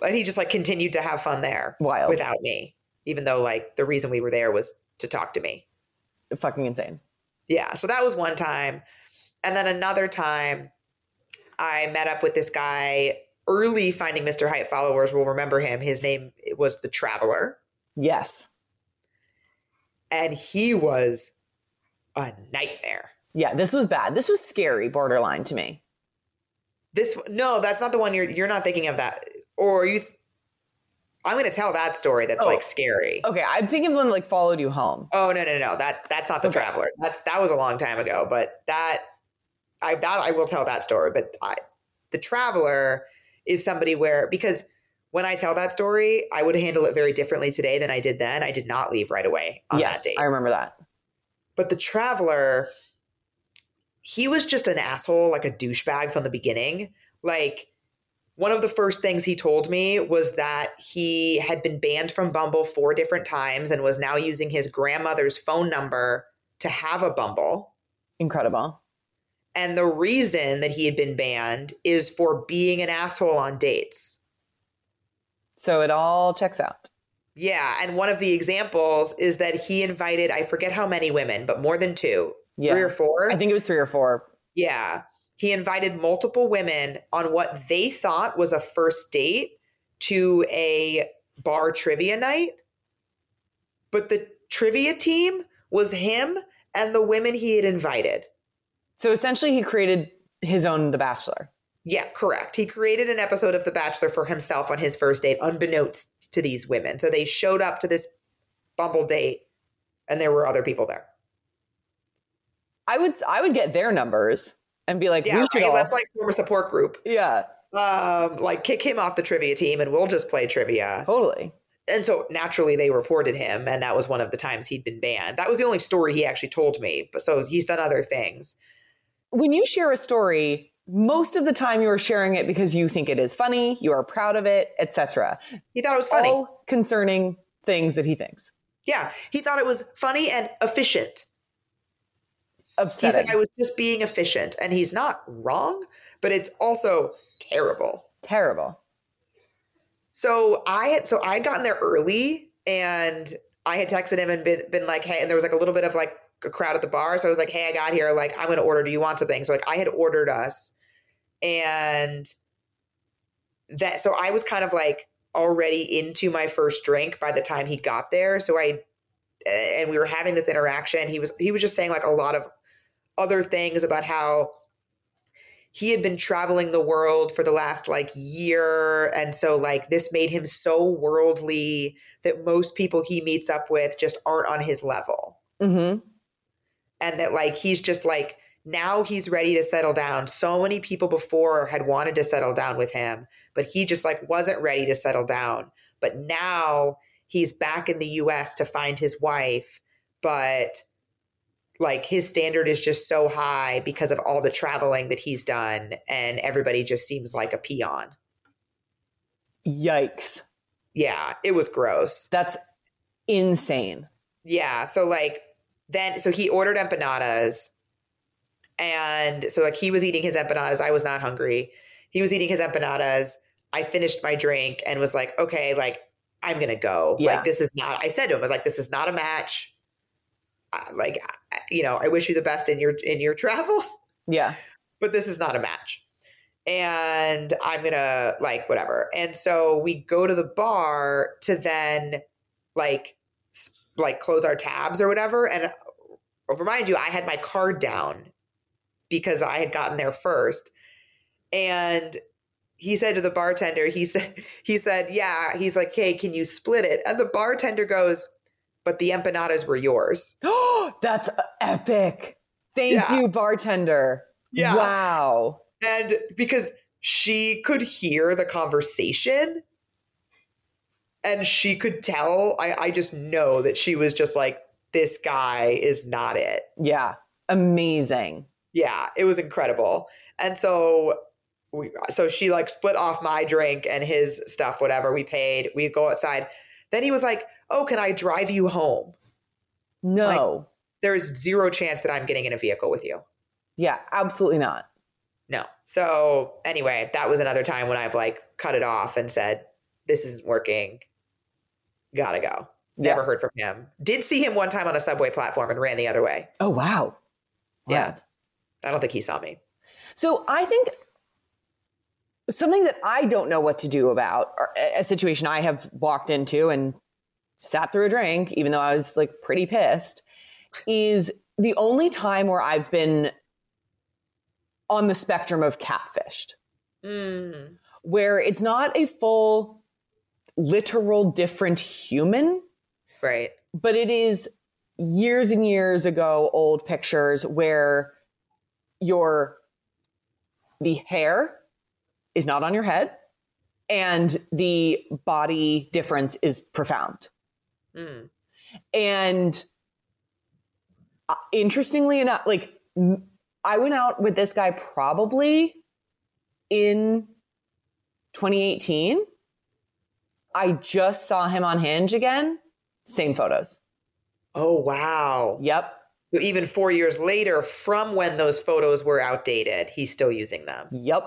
And he just like continued to have fun there Wild. without me, even though like the reason we were there was to talk to me. Fucking insane. Yeah. So that was one time. And then another time I met up with this guy. Early Finding Mister Height followers will remember him. His name was The Traveler. Yes. And he was a nightmare. Yeah, this was bad. This was scary, borderline to me. This no, that's not the one you're you're not thinking of that. Or you th- I'm going to tell that story that's oh. like scary. Okay, I'm thinking of one like followed you home. Oh, no, no, no. That that's not The Okay. Traveler. That's that was a long time ago, but that I that I will tell that story, but I, The Traveler is somebody where because when I tell that story, I would handle it very differently today than I did then. I did not leave right away on Yes, that date. I remember that. But The Traveler, he was just an asshole, like a douchebag from the beginning. Like, one of the first things he told me was that he had been banned from Bumble four different times and was now using his grandmother's phone number to have a Bumble. Incredible. And the reason that he had been banned is for being an asshole on dates. So it all checks out. Yeah. And one of the examples is that he invited, I forget how many women, but more than two, Yeah. three or four. I think it was three or four. Yeah. He invited multiple women on what they thought was a first date to a bar trivia night. But the trivia team was him and the women he had invited. So essentially he created his own The Bachelor. Yeah, correct. He created an episode of The Bachelor for himself on his first date, unbeknownst to these women. So they showed up to this Bumble date and there were other people there. I would I would get their numbers and be like, Yeah, we should right? all. Let's like form a support group. Yeah, Um, like kick him off the trivia team and we'll just play trivia. totally. And so naturally they reported him, and that was one of the times he'd been banned. That was the only story he actually told me. But so he's done other things. When you share a story, most of the time you are sharing it because you think it is funny, you are proud of it, et cetera. He thought it was funny. All concerning things that he thinks. Yeah, he thought it was funny and efficient. He Upsetting. said I was just being efficient, and he's not wrong, but it's also terrible. Terrible. So I had so I had gotten there early, and I had texted him and been been like, hey, and there was like a little bit of like a crowd at the bar. So I was like, hey, I got here. Like, I'm going to order. Do you want something? So like I had ordered us, and that so I was kind of like already into my first drink by the time he got there. So I and we were having this interaction. He was he was just saying like a lot of other things about how he had been traveling the world for the last like year. And so like this made him so worldly that most people he meets up with just aren't on his level. Mm-hmm. And that like he's just like now he's ready to settle down. So many people before had wanted to settle down with him, but he just like wasn't ready to settle down. But now he's back in the U S to find his wife, but like his standard is just so high because of all the traveling that he's done, and everybody just seems like a peon. Yikes. Yeah, it was gross. That's insane. Yeah, so like then so he ordered empanadas, and so like he was eating his empanadas. I was not hungry. He was eating his empanadas. I finished my drink and was like, okay, like I'm gonna go. Yeah. Like this is not. I said to him, I was like, this is not a match. Uh, like I, you know, I wish you the best in your in your travels, Yeah. but this is not a match. And I'm gonna like whatever. And so we go to the bar to then like s- like close our tabs or whatever. And I'll remind you, I had my card down because I had gotten there first. And he said to the bartender, he said, he said, yeah, he's like, hey, can you split it? And the bartender goes, but the empanadas were yours. That's epic. Thank Yeah. you, bartender. Yeah. Wow. And because she could hear the conversation and she could tell, I, I just know that she was just like, this guy is not it. Yeah. Amazing. Yeah, it was incredible. And so we, so she like split off my drink and his stuff, whatever. We paid, we go outside. Then he was like, oh, can I drive you home? No. There's zero chance that I'm getting in a vehicle with you. Yeah, absolutely not. No. So anyway, that was another time when I've like cut it off and said, this isn't working. Gotta go. Yeah. Never heard from him. Did see him one time on a subway platform and ran the other way. Oh, wow. Yeah. Wild. I don't think he saw me. So I think something that I don't know what to do about, or a situation I have walked into and sat through a drink, even though I was like pretty pissed, is the only time where I've been on the spectrum of catfished, Mm. where it's not a full, literal different human, Right. but it is years and years ago old pictures where your the hair is not on your head and the body difference is profound. Mm. And uh, interestingly enough, like m- I went out with this guy probably in twenty eighteen. I just saw him on Hinge again. Same photos. Oh, wow. Yep. So even four years later, from when those photos were outdated, he's still using them. Yep.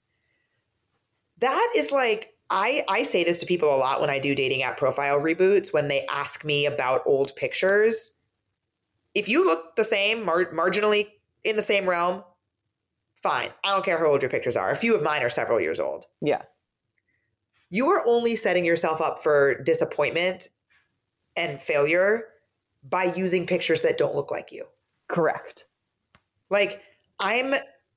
That is like, I, I say this to people a lot when I do dating app profile reboots, when they ask me about old pictures. If you look the same, mar- marginally in the same realm, fine. I don't care how old your pictures are. A few of mine are several years old. Yeah. You are only setting yourself up for disappointment and failure by using pictures that don't look like you. Correct. Like, I'm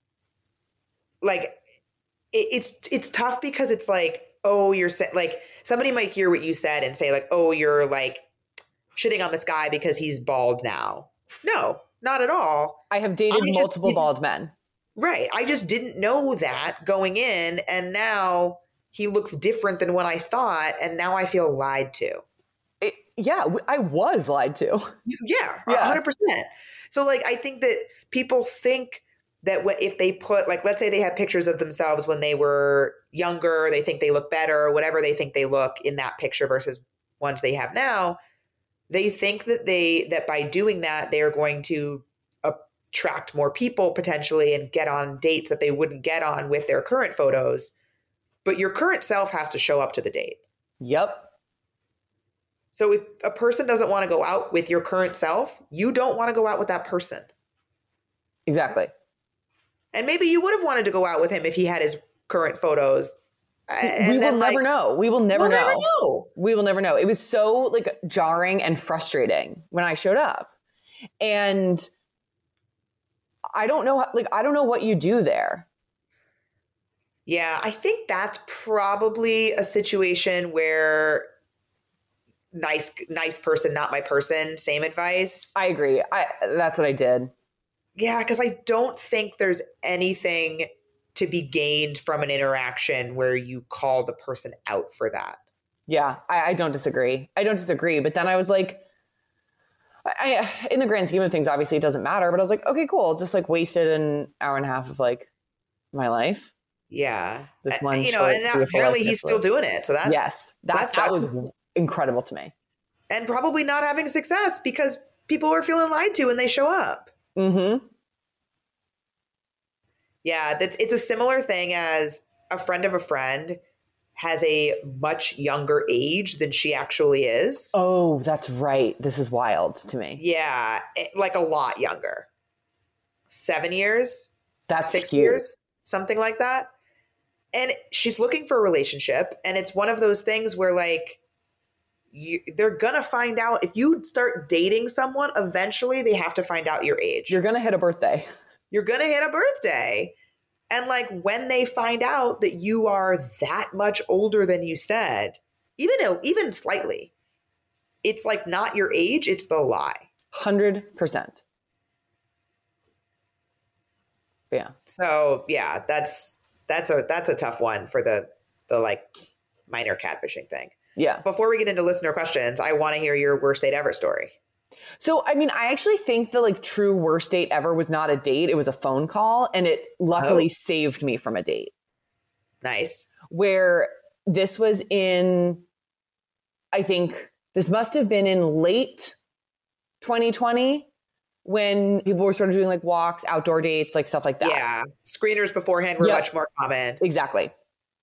like, it, it's it's tough because it's like, oh, you're sa- like, somebody might hear what you said and say like, oh, you're like shitting on this guy because he's bald now. No, not at all. I have dated I just multiple didn't- bald men. Right. I just didn't know that going in, and now he looks different than what I thought, and now I feel lied to. It, yeah, w- I was lied to. Yeah, Yeah. one hundred percent. So, like, I think that people think that wh- if they put, like, let's say they have pictures of themselves when they were younger, they think they look better, or whatever they think they look in that picture versus ones they have now, they think that they, that by doing that, they are going to attract more people potentially and get on dates that they wouldn't get on with their current photos. But your current self has to show up to the date. Yep. So if a person doesn't want to go out with your current self, you don't want to go out with that person. Exactly. And maybe you would have wanted to go out with him if he had his current photos. And we will then, never like, know. We will never we'll know. never know. We will never know. It was so like jarring and frustrating when I showed up. And I don't know, like, I don't know what you do there. Yeah, I think that's probably a situation where nice, nice person, not my person, same advice. I agree. I that's what I did. Yeah, because I don't think there's anything to be gained from an interaction where you call the person out for that. Yeah, I, I don't disagree. I don't disagree. But then I was like, I, in the grand scheme of things, obviously it doesn't matter. But I was like, okay, cool. Just like wasted an hour and a half of like my life. Yeah, This Uh, one you know, short, and now beautiful apparently life he's still Netflix. doing it. So that Yes, that that's that out. was incredible to me. And probably not having success because people are feeling lied to when they show up. Mm-hmm. Yeah, that's it's a similar thing as a friend of a friend has a much younger age than she actually is. Oh, that's right. This is wild to me. Yeah, it- like a lot younger. Seven years, That's six huge. years, something like that. And she's looking for a relationship, and it's one of those things where like you, they're gonna find out if you start dating someone. Eventually, they have to find out your age. You're gonna hit a birthday. You're gonna hit a birthday, and like when they find out that you are that much older than you said, even even slightly, it's like not your age; it's the lie. Hundred percent. Yeah. So yeah, that's that's a that's a tough one for the the like minor catfishing thing. Yeah. Before we get into listener questions, I want to hear your worst date ever story. So, I mean, I actually think the like true worst date ever was not a date. It was a phone call, and it luckily Oh. saved me from a date. Nice. Where this was in, I think this must have been in late twenty twenty when people were sort of doing like walks, outdoor dates, like stuff like that. Yeah. Screeners beforehand were Yep. much more common. Exactly.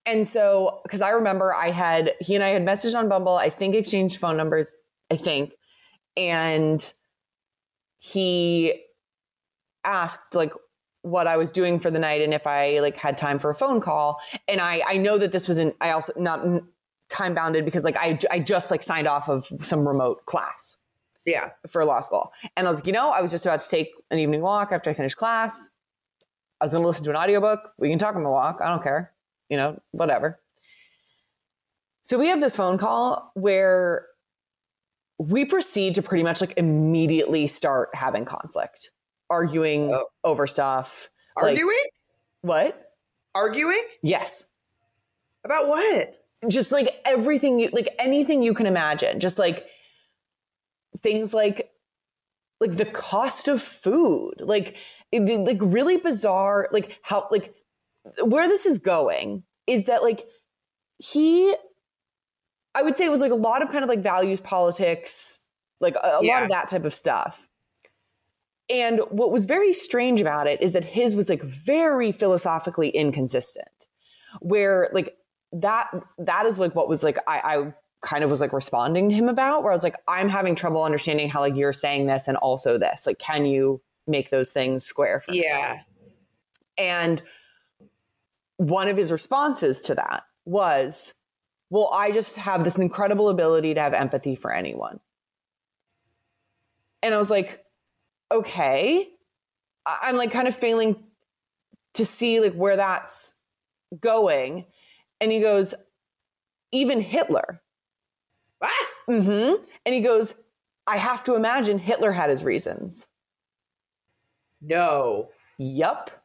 And so, because I remember I had, he and I had messaged on Bumble, I think exchanged phone numbers, I think. And he asked like what I was doing for the night and if I like had time for a phone call. And I, I know that this wasn't, I also not time bounded because like I, I just like signed off of some remote class. Yeah. For law school. And I was like, you know, I was just about to take an evening walk after I finished class. I was going to listen to an audiobook. We can talk on the walk. I don't care. You know, whatever. So we have this phone call where we proceed to pretty much like immediately start having conflict, arguing oh. over stuff. Arguing? Like, what? Arguing? Yes. About what? Just like everything, you, like anything you can imagine. Just like things like, like the cost of food, like, like really bizarre, like how, like where this is going is that like he, I would say it was like a lot of kind of like values politics, like a, a yeah. lot of that type of stuff. And what was very strange about it is that his was like very philosophically inconsistent, where like that, that is like what was like, I, I kind of was like responding to him about, where I was like, I'm having trouble understanding how like you're saying this and also this, like, can you make those things square for me? Yeah. And one of his responses to that was, well, I just have this incredible ability to have empathy for anyone. And I was like, okay. I'm like kind of failing to see like where that's going. And he goes, even Hitler. What? Mm-hmm. And he goes, I have to imagine Hitler had his reasons. No. Yup.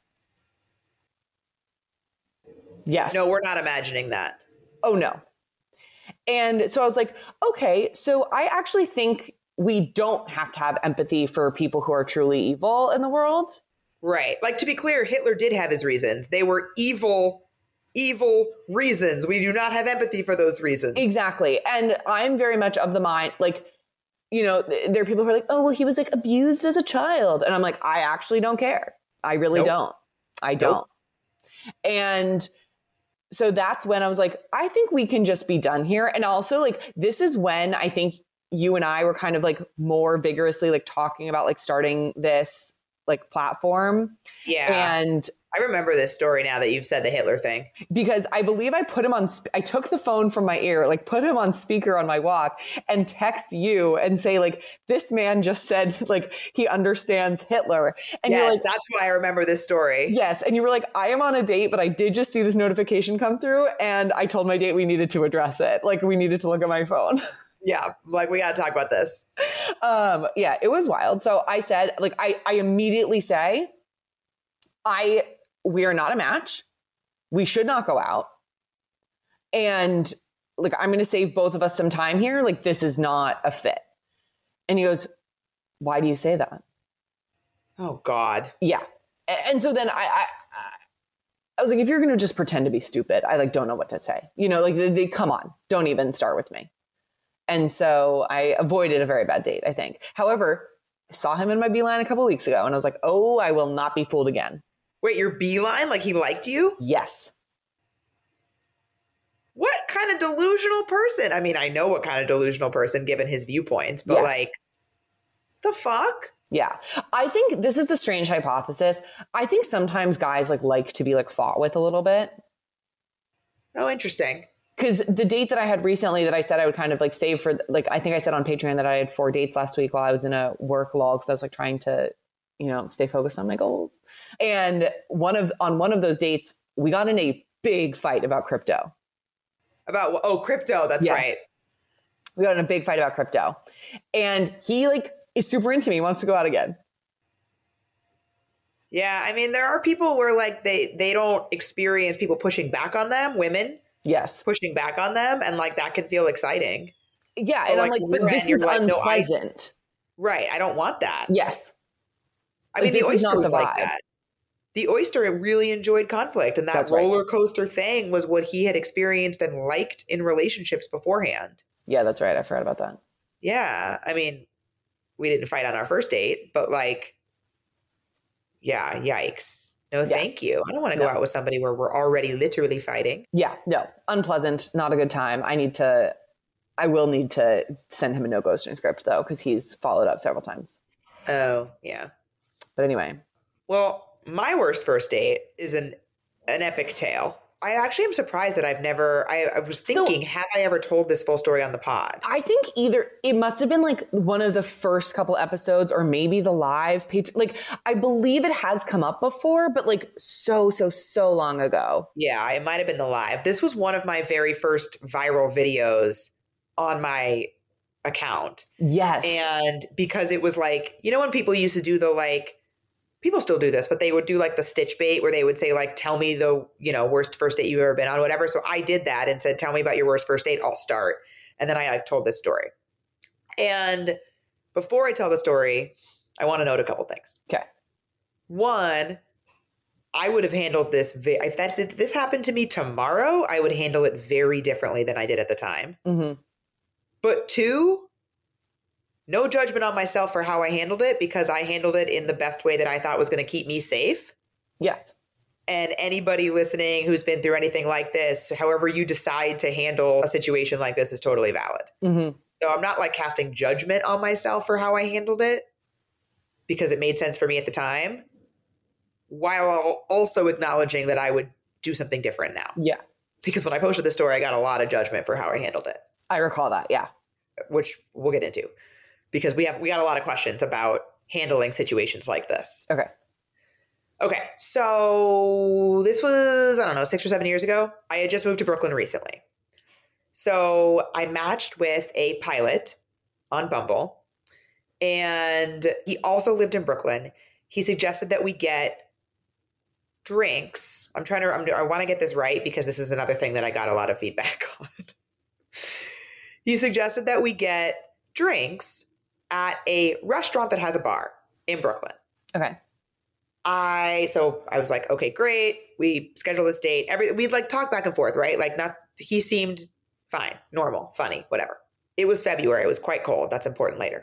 Yes. No, we're not imagining that. Oh, no. And so I was like, okay, so I actually think we don't have to have empathy for people who are truly evil in the world. Right. Like, to be clear, Hitler did have his reasons. They were evil, evil reasons. We do not have empathy for those reasons. Exactly. And I'm very much of the mind, like, you know, there are people who are like, oh, well, he was like abused as a child. And I'm like, I actually don't care. I really nope. don't. I don't. Nope. And so that's when I was like, I think we can just be done here. And also like, this is when I think you and I were kind of like more vigorously like talking about like starting this like platform. Yeah. And I remember this story now that you've said the Hitler thing. Because I believe I put him on, sp- I took the phone from my ear, like put him on speaker on my walk and text you and say like, this man just said like he understands Hitler. And yes, you're like, that's why I remember this story. Yes. And you were like, I am on a date, but I did just see this notification come through. And I told my date we needed to address it. Like we needed to look at my phone. Yeah. Like we got to talk about this. Um, yeah, it was wild. So I said, like, I, I immediately say, I, we are not a match. We should not go out. And like, I'm going to save both of us some time here. Like, this is not a fit. And he goes, why do you say that? Oh, God. Yeah. And so then I, I, I was like, if you're going to just pretend to be stupid, I like, don't know what to say. You know, like, they, they, come on, don't even start with me. And so I avoided a very bad date, I think. However, I saw him in my Beeline a couple of weeks ago and I was like, oh, I will not be fooled again. Wait, your Beeline? Like he liked you? Yes. What kind of delusional person? I mean, I know what kind of delusional person given his viewpoints, but yes. like, the fuck? Yeah. I think this is a strange hypothesis. I think sometimes guys like like to be like fought with a little bit. Oh, interesting. Because the date that I had recently that I said I would kind of like save for, like, I think I said on Patreon that I had four dates last week while I was in a work lull because I was like trying to, you know, stay focused on my goals. And one of, on one of those dates, we got in a big fight about crypto. About, oh, crypto. That's yes. right. We got in a big fight about crypto. And he like is super into me, wants to go out again. Yeah. I mean, there are people where like they, they don't experience people pushing back on them, women. Yes. Pushing back on them. And like, that could feel exciting. Yeah. But and like, I'm like, but this is like, unpleasant. No, I, right. I don't want that. Yes. I mean, like, the oyster was like that. The oyster really enjoyed conflict. And that That's roller right. coaster thing was what he had experienced and liked in relationships beforehand. Yeah, that's right. I forgot about that. Yeah. I mean, we didn't fight on our first date, but like, yeah, yikes. No, Yeah. thank you. I don't want to go No. out with somebody where we're already literally fighting. Yeah, no, unpleasant, not a good time. I need to, I will need to send him a no ghosting script though, because he's followed up several times. Oh, yeah. But anyway. Well, my worst first date is an an epic tale. I actually am surprised that I've never, I, I was thinking, So- have I ever told this full story on the pod? I think either it must have been like one of the first couple episodes or maybe the live page. Like, I believe it has come up before, but like so, so, so long ago. Yeah, it might have been the live. This was one of my very first viral videos on my account. Yes. And because it was like, you know, when people used to do the like, people still do this, but they would do like the stitch bait where they would say like, tell me the, you know, worst first date you've ever been on, whatever. So I did that and said, tell me about your worst first date. I'll start. And then I like told this story. And before I tell the story, I want to note a couple things. Okay. One, I would have handled this. Ve- if that's if this happened to me tomorrow, I would handle it very differently than I did at the time. Mm-hmm. But two, no judgment on myself for how I handled it because I handled it in the best way that I thought was going to keep me safe. Yes. And anybody listening who's been through anything like this, however you decide to handle a situation like this is totally valid. Mm-hmm. So I'm not like casting judgment on myself for how I handled it because it made sense for me at the time, while also acknowledging that I would do something different now. Yeah. Because when I posted the story, I got a lot of judgment for how I handled it, I recall that. Yeah. which we'll get into because we have we got a lot of questions about handling situations like this. Okay. Okay, so this was, I don't know, six or seven years ago. I had just moved to Brooklyn recently. So I matched with a pilot on Bumble, and he also lived in Brooklyn. He suggested that we get drinks. I'm trying to, I'm, I want to get this right because this is another thing that I got a lot of feedback on. He suggested that we get drinks at a restaurant that has a bar in Brooklyn. Okay. I, so I was like, okay, great. We schedule this date. Every, we'd like talk back and forth, right? Like not, he seemed fine, normal, funny, whatever. It was February. It was quite cold. That's important later.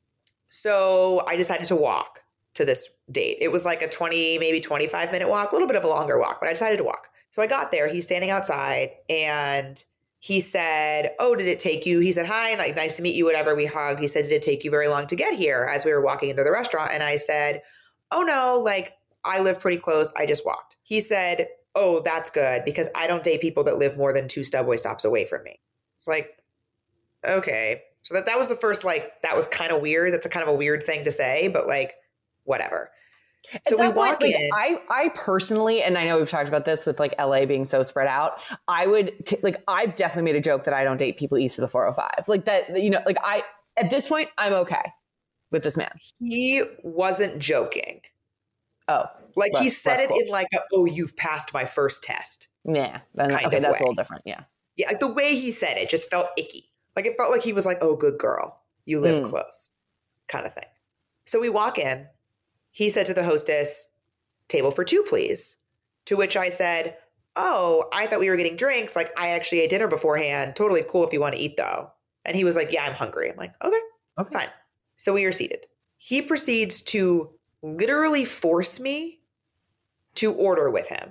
So I decided to walk to this date. It was like a twenty, maybe twenty-five minute walk, a little bit of a longer walk, but I decided to walk. So I got there, he's standing outside and he said, oh, did it take you? He said, hi, like, nice to meet you, whatever. We hugged. He said, did it take you very long to get here as we were walking into the restaurant? And I said, oh no, like I live pretty close. I just walked. He said, oh, that's good because I don't date people that live more than two subway stops away from me. It's like, okay. So that, that was the first, like, that was kind of weird. That's a kind of a weird thing to say, but like, whatever. At So we that walk point, like, in. I, I personally, and I know we've talked about this with like L A being so spread out. I would t- like, I've definitely made a joke that I don't date people east of the four oh five. Like that, you know, like I, at this point, I'm okay with this man. He wasn't joking. Oh, Like he less- said less it cool. in like, a, oh, you've passed my first test. Yeah. Then, kind okay. of That's way. a little different. Yeah. Yeah, like the way he said it just felt icky. Like it felt like he was like, oh, good girl. You live Mm. close kind of thing. So we walk in. He said to the hostess, table for two, please. To which I said, oh, I thought we were getting drinks. Like I actually ate dinner beforehand. Totally cool if you want to eat though. And he was like, yeah, I'm hungry. I'm like, okay, Okay. fine. So we are seated. He proceeds to literally force me to order with him.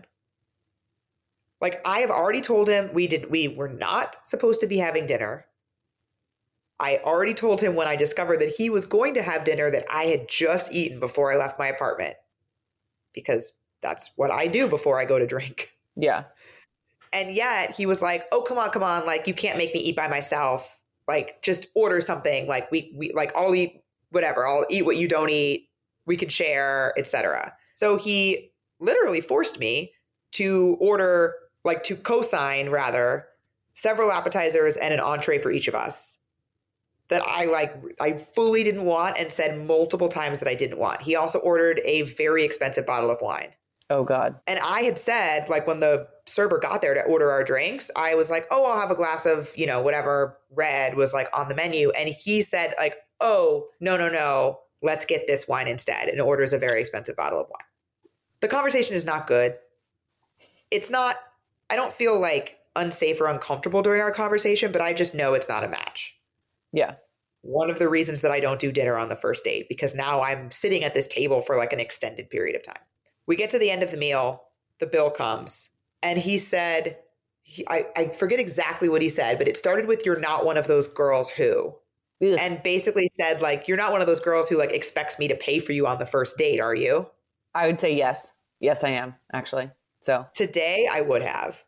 Like I have already told him we did we were not supposed to be having dinner. I already told him when I discovered that he was going to have dinner that I had just eaten before I left my apartment. Because that's what I do before I go to drink. Yeah. And yet he was like, "Oh, come on, come on, like you can't make me eat by myself. Like just order something. Like we we like I'll eat whatever. I'll eat what you don't eat. We can share, et cetera" So he literally forced me to order, like to co-sign rather, several appetizers and an entree for each of us that I like, I fully didn't want and said multiple times that I didn't want. He also ordered a very expensive bottle of wine. Oh God. And I had said, like when the server got there to order our drinks, I was like, oh, I'll have a glass of, you know, whatever red was like on the menu. And he said like, oh, no, no, no, let's get this wine instead, and orders a very expensive bottle of wine. The conversation is not good. It's not, I don't feel like unsafe or uncomfortable during our conversation, but I just know it's not a match. Yeah. One of the reasons that I don't do dinner on the first date, because now I'm sitting at this table for like an extended period of time. We get to the end of the meal, the bill comes, and he said, he, I, I forget exactly what he said, but it started with, "You're not one of those girls who," Ugh. and basically said, like, "You're not one of those girls who like expects me to pay for you on the first date, are you?" I would say yes. Yes, I am, actually. So Today, I would have.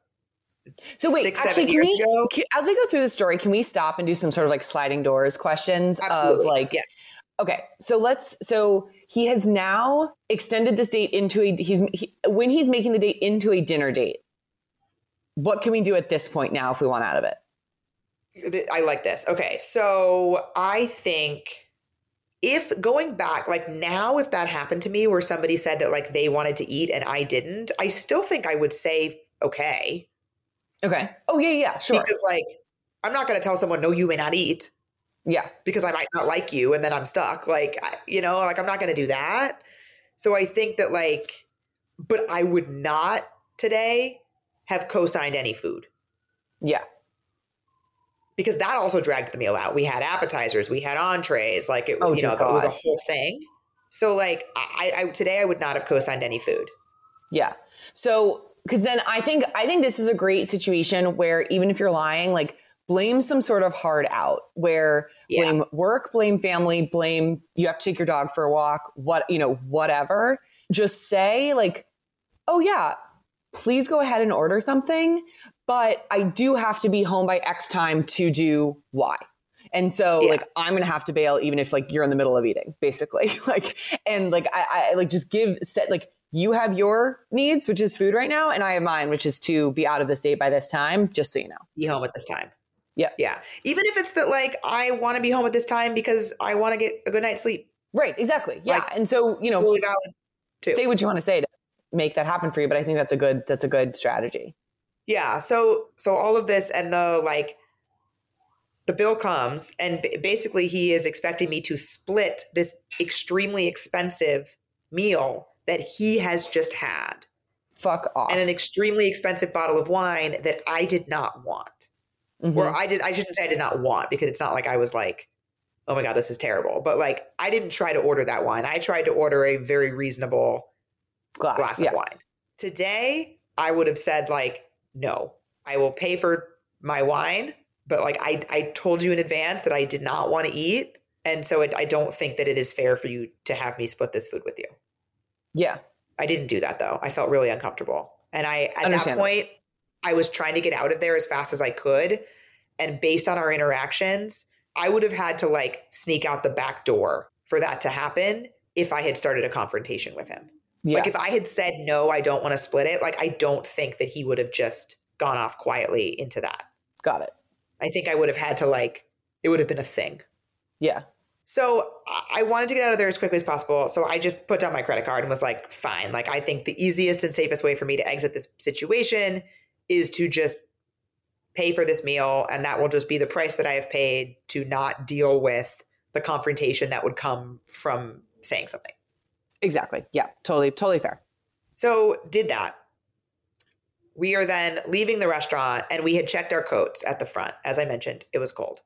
So wait, Six, actually, seven can years we, ago? can- as we go through the story, can we stop and do some sort of like sliding doors questions Absolutely. of like, Yeah. okay, so let's, so he has now extended this date into a, he's, he, when he's making the date into a dinner date, what can we do at this point now if we want out of it? I like this. Okay. So I think if going back, like now, if that happened to me where somebody said that like they wanted to eat and I didn't, I still think I would say, okay. Okay. Oh yeah, yeah, sure. Because like, I'm not going to tell someone, no, you may not eat. Yeah. Because I might not like you and then I'm stuck. Like, I- you know, like I'm not going to do that. So I think that like, but I would not today have co-signed any food. Yeah. Because that also dragged the meal out. We had appetizers, we had entrees, like it, Oh, you know, dear it was a God. whole thing. So like I, I today I would not have co-signed any food. Yeah. So, because then I think I think this is a great situation where even if you're lying, like blame some sort of hard out where Yeah. blame work, blame family, blame you have to take your dog for a walk, what, you know, whatever. Just say like, oh yeah, please go ahead and order something, but I do have to be home by X time to do Y. And so Yeah. like, I'm going to have to bail even if like you're in the middle of eating basically like, and like, I, I like just give set, like you have your needs, which is food right now. And I have mine, which is to be out of the state by this time, just so you know. Be home at this time. Yeah. Yeah. Even if it's that like I want to be home at this time because I want to get a good night's sleep. Right. Exactly. Yeah. Like, and so, you know, Totally valid too. say what you want to say to make that happen for you. But I think that's a good, that's a good strategy. Yeah. So so all of this and the like the bill comes and b- basically he is expecting me to split this extremely expensive meal that he has just had Fuck off. and an extremely expensive bottle of wine that I did not want. Mhm. Or I did I shouldn't say I did not want because it's not like I was like, oh my God, this is terrible. But like I didn't try to order that wine. I tried to order a very reasonable glass. glass yeah. of wine. Today, I would have said like, no, I will pay for my wine. But like I, I told you in advance that I did not want to eat. And so it, I don't think that it is fair for you to have me split this food with you. Yeah. I didn't do that though. I felt really uncomfortable. And I, at that Understandable. point, I was trying to get out of there as fast as I could. And based on our interactions, I would have had to like sneak out the back door for that to happen if I had started a confrontation with him. Yeah. Like if I had said, no, I don't want to split it, like I don't think that he would have just gone off quietly into that. Got it. I think I would have had to like, it would have been a thing. Yeah. So I wanted to get out of there as quickly as possible. So I just put down my credit card and was like, fine. Like I think the easiest and safest way for me to exit this situation is to just pay for this meal. And that will just be the price that I have paid to not deal with the confrontation that would come from saying something. Exactly. Yeah. Totally, totally fair. So did that. We are then leaving the restaurant and we had checked our coats at the front. As I mentioned, it was cold.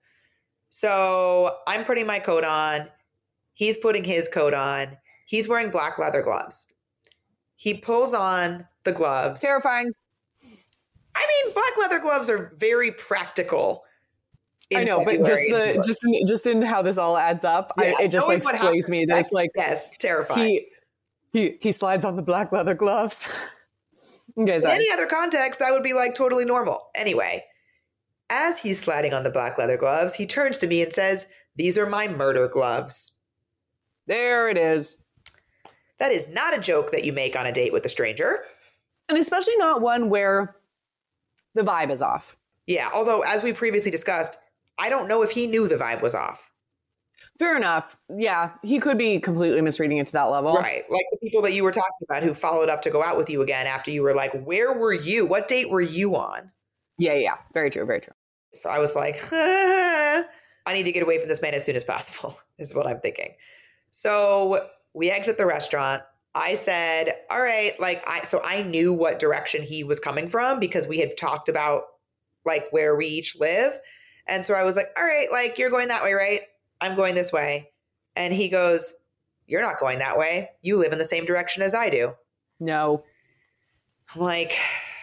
So I'm putting my coat on. He's putting his coat on. He's wearing black leather gloves. He pulls on the gloves. Terrifying. I mean, black leather gloves are very practical. in I know, but February just in New the York. just in, just in how this all adds up, Yeah, I, it just knowing like what slays happens, me that that's- it's like yes, terrifying. he he he slides on the black leather gloves. Okay, In sorry. any other context, that would be like totally normal. Anyway, as he's sliding on the black leather gloves, he turns to me and says, "These are my murder gloves." There it is. That is not a joke that you make on a date with a stranger. And especially not one where the vibe is off. Yeah, although as we previously discussed, I don't know if he knew the vibe was off. Fair enough. Yeah, he could be completely misreading it to that level. Right. Like the people that you were talking about who followed up to go out with you again after you were like, where were you? What date were you on? Yeah, yeah. Very true, very true. So I was like, I need to get away from this man as soon as possible, is what I'm thinking. So we exit the restaurant. I said, all right, like I so I knew what direction he was coming from because we had talked about like where we each live. And so I was like, all right, like you're going that way, right? I'm going this way. And he goes, you're not going that way. You live in the same direction as I do. No. I'm like,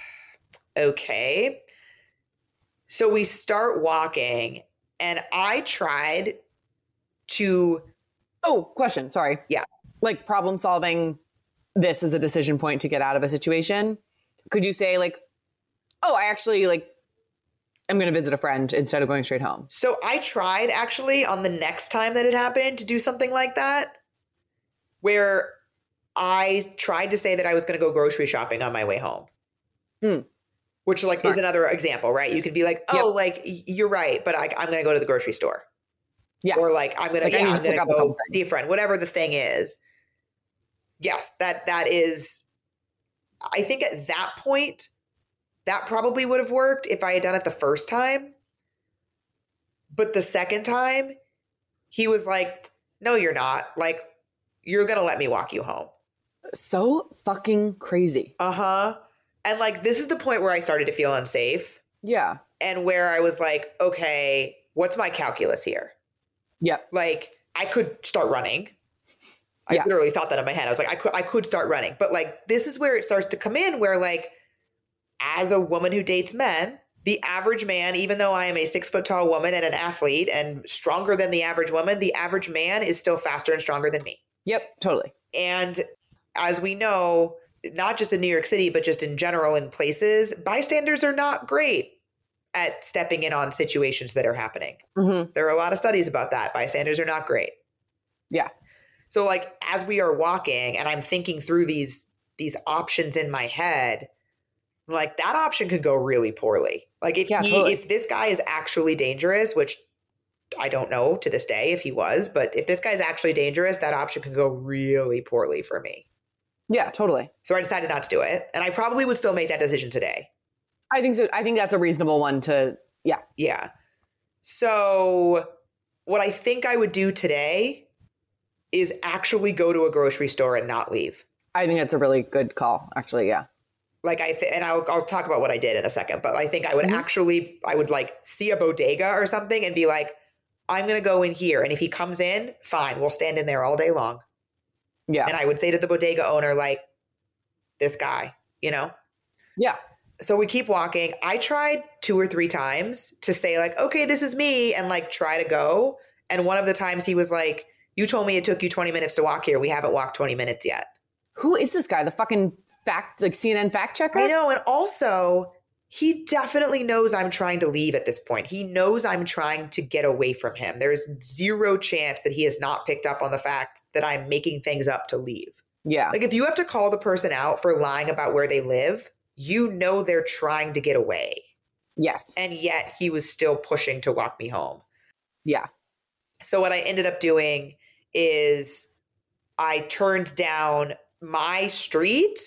okay. So we start walking, and I tried to. Oh, question. Sorry. Yeah. Like problem solving. This is a decision point to get out of a situation. Could you say like, oh, I actually like, I'm going to visit a friend instead of going straight home. So I tried actually on the next time that it happened to do something like that, where I tried to say that I was going to go grocery shopping on my way home. Hmm. Which like Smart. is another example, right? You could be like, oh, Yep. like you're right, but I, I'm going to go to the grocery store. Yeah. Or like, I'm going Like, to, I yeah, need I'm to going pick to up a couple go see a things. friend, whatever the thing is. Yes, that, that is, I think at that point, that probably would have worked if I had done it the first time. But the second time, he was like, no, you're not. Like, you're going to let me walk you home. So fucking crazy. Uh-huh. And like, this is the point where I started to feel unsafe Yeah. and where I was like, okay, what's my calculus here? Yep. Like, I could start running. I Yeah. literally thought that in my head. I was like, I could, I could start running. But like, this is where it starts to come in where like, as a woman who dates men, the average man, even though I am a six foot tall woman and an athlete and stronger than the average woman, the average man is still faster and stronger than me. Yep. Totally. And as we know, not just in New York City, but just in general in places, bystanders are not great at stepping in on situations that are happening. Mm-hmm. There are a lot of studies about that. Bystanders are not great. Yeah. So like as we are walking and I'm thinking through these these options in my head, like that option could go really poorly. Like if Yeah, he, totally. if this guy is actually dangerous, which I don't know to this day if he was, but if this guy's actually dangerous, that option could go really poorly for me. Yeah, totally. So I decided not to do it. And I probably would still make that decision today. I think so. I think that's a reasonable one to, yeah. Yeah. So what I think I would do today is actually go to a grocery store and not leave. I think that's a really good call, actually. Yeah. Like I, th- and I'll, I'll talk about what I did in a second, but I think I would Mhm. actually, I would like see a bodega or something and be like, I'm going to go in here. And if he comes in, fine, we'll stand in there all day long. Yeah. And I would say to the bodega owner, like, this guy, you know? Yeah. So we keep walking. I tried two or three times to say like, okay, this is me, and like try to go. And one of the times he was like, you told me it took you twenty minutes to walk here. We haven't walked twenty minutes yet. Who is this guy? The fucking fact, like C N N fact checker? I know. And also, he definitely knows I'm trying to leave at this point. He knows I'm trying to get away from him. There's zero chance that he has not picked up on the fact that I'm making things up to leave. Yeah. Like if you have to call the person out for lying about where they live, you know they're trying to get away. Yes. And yet he was still pushing to walk me home. Yeah. So what I ended up doing is I turned down my street,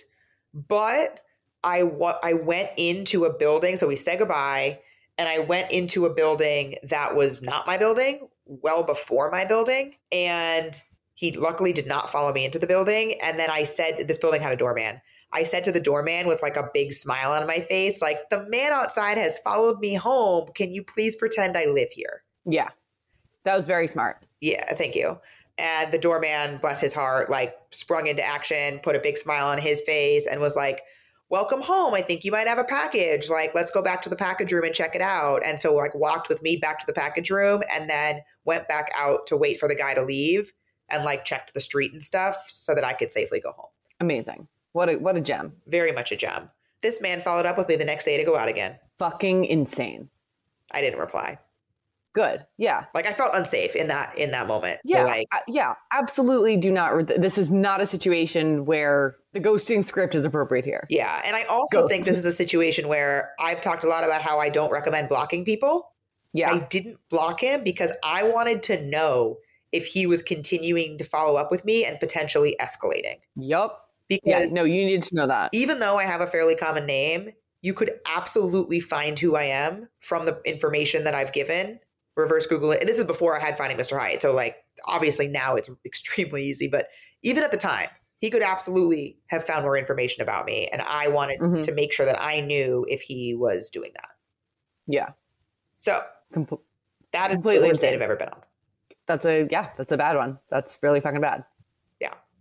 but I wa- I went into a building. So we said goodbye, and I went into a building that was not my building, well before my building. And he luckily did not follow me into the building. And then I said, this building had a doorman. I said to the doorman with like a big smile on my face, like, the man outside has followed me home. Can you please pretend I live here? Yeah. That was very smart. Yeah, thank you. And the doorman, bless his heart, like sprung into action, put a big smile on his face and was like, welcome home. I think you might have a package. Like, let's go back to the package room and check it out. And so like walked with me back to the package room and then went back out to wait for the guy to leave and like checked the street and stuff so that I could safely go home. Amazing. What a, what a gem. Very much a gem. This man followed up with me the next day to go out again. Fucking insane. I didn't reply. Good. Yeah. Like I felt unsafe in that, in that moment. Yeah. So, like, uh, yeah. Absolutely do not. Re- this is not a situation where the ghosting script is appropriate here. yeah. And I also Ghost. think this is a situation where I've talked a lot about how I don't recommend blocking people. Yeah. I didn't block him because I wanted to know if he was continuing to follow up with me and potentially escalating. Yup. Because Yeah. No, you needed to know that. even though I have a fairly common name, you could absolutely find who I am from the information that I've given. Reverse Google it. And this is before I had Finding Mister Hyde. So like, obviously now it's extremely easy, but even at the time, he could absolutely have found more information about me. And I wanted Mhm. to make sure that I knew if he was doing that. Yeah. So Com- that is Completely the worst date insane. I've ever been on. That's a, yeah, that's a bad one. That's really fucking bad. Yeah.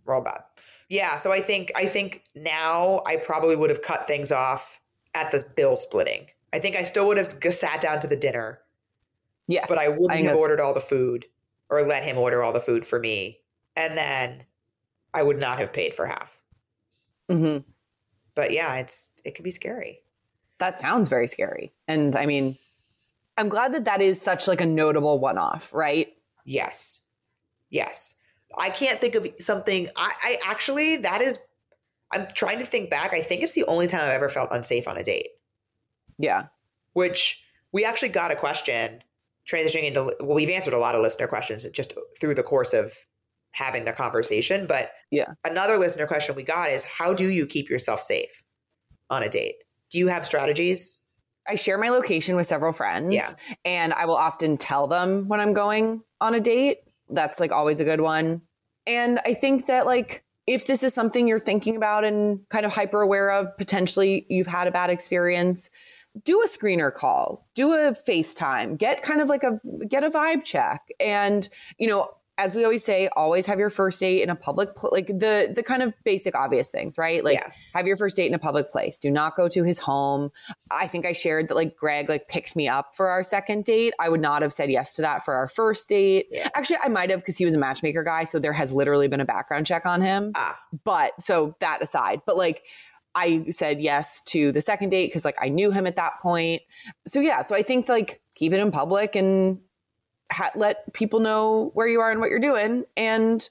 We're all bad. Yeah. So I think, I think now I probably would have cut things off at the bill splitting. I think I still would have g- sat down to the dinner. Yes. But I wouldn't I have that's- ordered all the food or let him order all the food for me. And then I would not have paid for half. Mm-hmm. But yeah, it's, it could be scary. That sounds very scary. And I mean, I'm glad that that is such like a notable one-off, right? Yes. Yes. I can't think of something. I, I actually, that is, I'm trying to think back. I think it's the only time I've ever felt unsafe on a date. Yeah. Which we actually got a question transitioning into, well, we've answered a lot of listener questions just through the course of having the conversation. But yeah, another listener question we got is, how do you keep yourself safe on a date? Do you have strategies? I share my location with several friends, Yeah. and I will often tell them when I'm going on a date. That's like always a good one. And I think that like, if this is something you're thinking about and kind of hyper aware of, potentially you've had a bad experience, do a screener call, do a FaceTime, get kind of like a, get a vibe check. And, you know, as we always say, always have your first date in a public, pl- like the, the kind of basic obvious things, right? Like Yeah. have your first date in a public place. Do not go to his home. I think I shared that like Greg like picked me up for our second date. I would not have said yes to that for our first date. Yeah. Actually, I might have, because he was a matchmaker guy. So there has literally been a background check on him. Ah. But so that aside, but like I said yes to the second date because like I knew him at that point. So yeah, so I think like keep it in public and ha- let people know where you are and what you're doing. And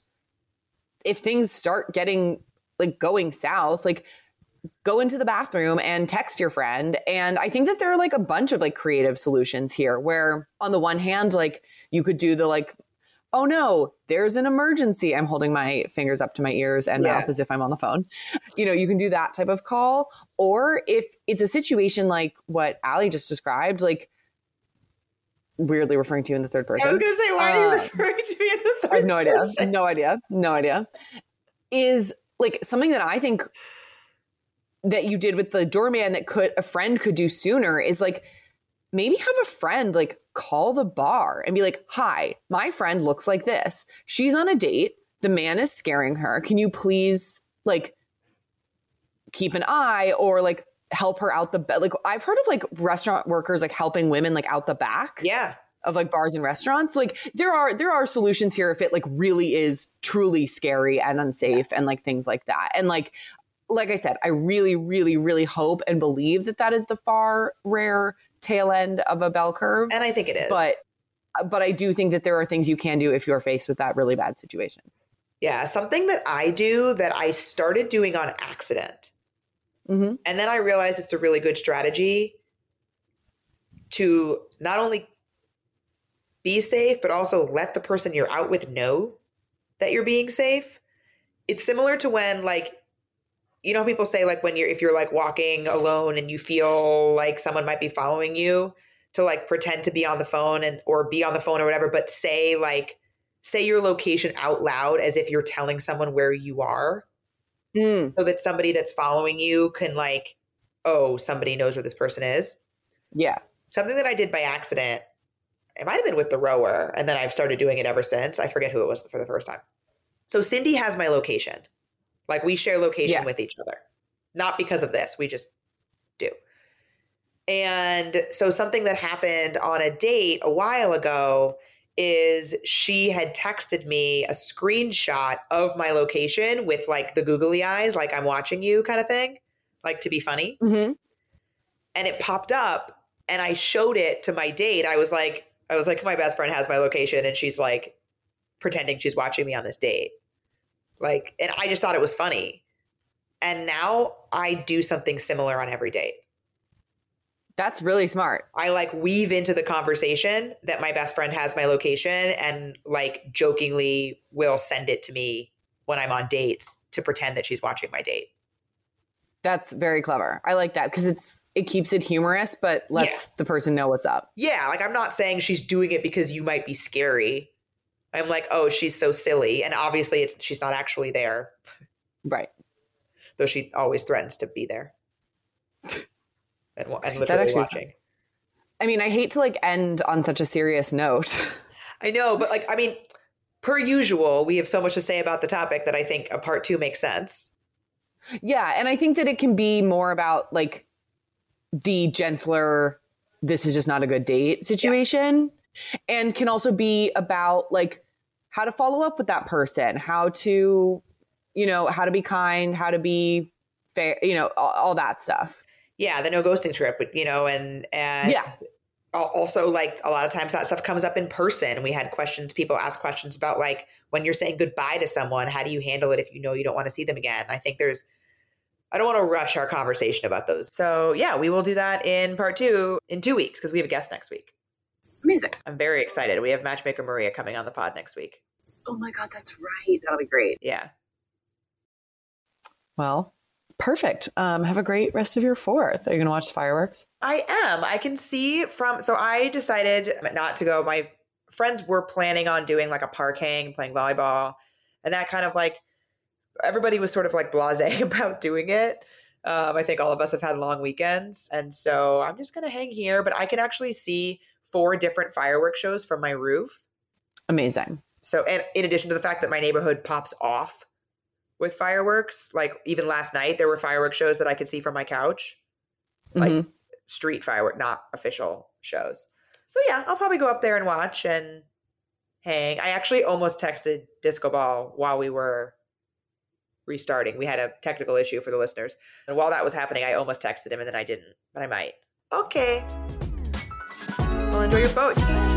if things start getting like going south, like go into the bathroom and text your friend. And I think that there are like a bunch of like creative solutions here where on the one hand, like you could do the like, oh no, there's an emergency. I'm holding my fingers up to my ears and Yeah. mouth as if I'm on the phone. You know, you can do that type of call. Or if it's a situation like what Allie just described, like weirdly referring to you in the third person. I was going to say, why are you Uh, referring to me in the third I have no idea. person? No idea. No idea. Is like something that I think that you did with the doorman that could a friend could do sooner is like maybe have a friend like call the bar and be like, hi, my friend looks like this. She's on a date. The man is scaring her. Can you please like keep an eye or like help her out the back? Like I've heard of like restaurant workers like helping women like out the back. Yeah. Of like bars and restaurants. Like there are there are solutions here if it like really is truly scary and unsafe and like things like that. And like like I said, I really, really, really hope and believe that that is the far rare tail end of a bell curve. And I think it is. But but I do think that there are things you can do if you're faced with that really bad situation. Yeah. Something that I do that I started doing on accident. Mm-hmm. And then I realized it's a really good strategy to not only be safe, but also let the person you're out with know that you're being safe. It's similar to when like, you know, people say like when you're, if you're like walking alone and you feel like someone might be following you, to like pretend to be on the phone and, or be on the phone or whatever, but say like, say your location out loud as if you're telling someone where you are. Mm. So that somebody that's following you can like, oh, somebody knows where this person is. Yeah. Something that I did by accident, it might have been with the rower, and then I've started doing it ever since. I forget who it was for the first time. So Cindy has my location. Like we share location Yeah. with each other. Not because of this, we just do. And so something that happened on a date a while ago is she had texted me a screenshot of my location with like the googly eyes, like I'm watching you kind of thing, like to be funny. Mm-hmm. And it popped up and I showed it to my date. I was like, I was like, my best friend has my location and she's like pretending she's watching me on this date. Like, and I just thought it was funny. And now I do something similar on every date. That's really smart. I like weave into the conversation that my best friend has my location and like jokingly will send it to me when I'm on dates to pretend that she's watching my date. That's very clever. I like that because it's it keeps it humorous, but lets Yeah. the person know what's up. Yeah, like I'm not saying she's doing it because you might be scary. I'm like, oh, she's so silly. And obviously it's she's not actually there. Right. Though she always threatens to be there. and, and That literally actually- watching. I mean, I hate to like end on such a serious note. I know, but like, I mean, per usual, we have so much to say about the topic that I think a part two makes sense. Yeah. And I think that it can be more about like the gentler, this is just not a good date situation. Yeah. And can also be about like how to follow up with that person, how to, you know, how to be kind, how to be fair, you know, all, all that stuff. Yeah. The no ghosting trip, you know, and, and yeah. Also, like a lot of times that stuff comes up in person. We had questions, people ask questions about like when you're saying goodbye to someone, how do you handle it if you know you don't want to see them again? I think there's, I don't want to rush our conversation about those. So yeah, we will do that in part two in two weeks because we have a guest next week. Amazing. I'm very excited. We have Matchmaker Maria coming on the pod next week. Oh my God, that's right. That'll be great. Yeah. Well, perfect. Um, have a great rest of your fourth. Are you going to watch the fireworks? I am. I can see from, so I decided not to go. My friends were planning on doing like a park hang, playing volleyball, and that kind of like, everybody was sort of like blasé about doing it. Um, I think all of us have had long weekends. And so I'm just going to hang here, but I can actually see four different fireworks shows from my roof. Amazing. So, and in addition to the fact that my neighborhood pops off with fireworks, like even last night, there were fireworks shows that I could see from my couch, like mm-hmm. street firework, not official shows. So yeah, I'll probably go up there and watch and hang. I actually almost texted Disco Ball while we were restarting. We had a technical issue for the listeners. And while that was happening, I almost texted him and then I didn't, but I might. Okay. Well, enjoy your boat.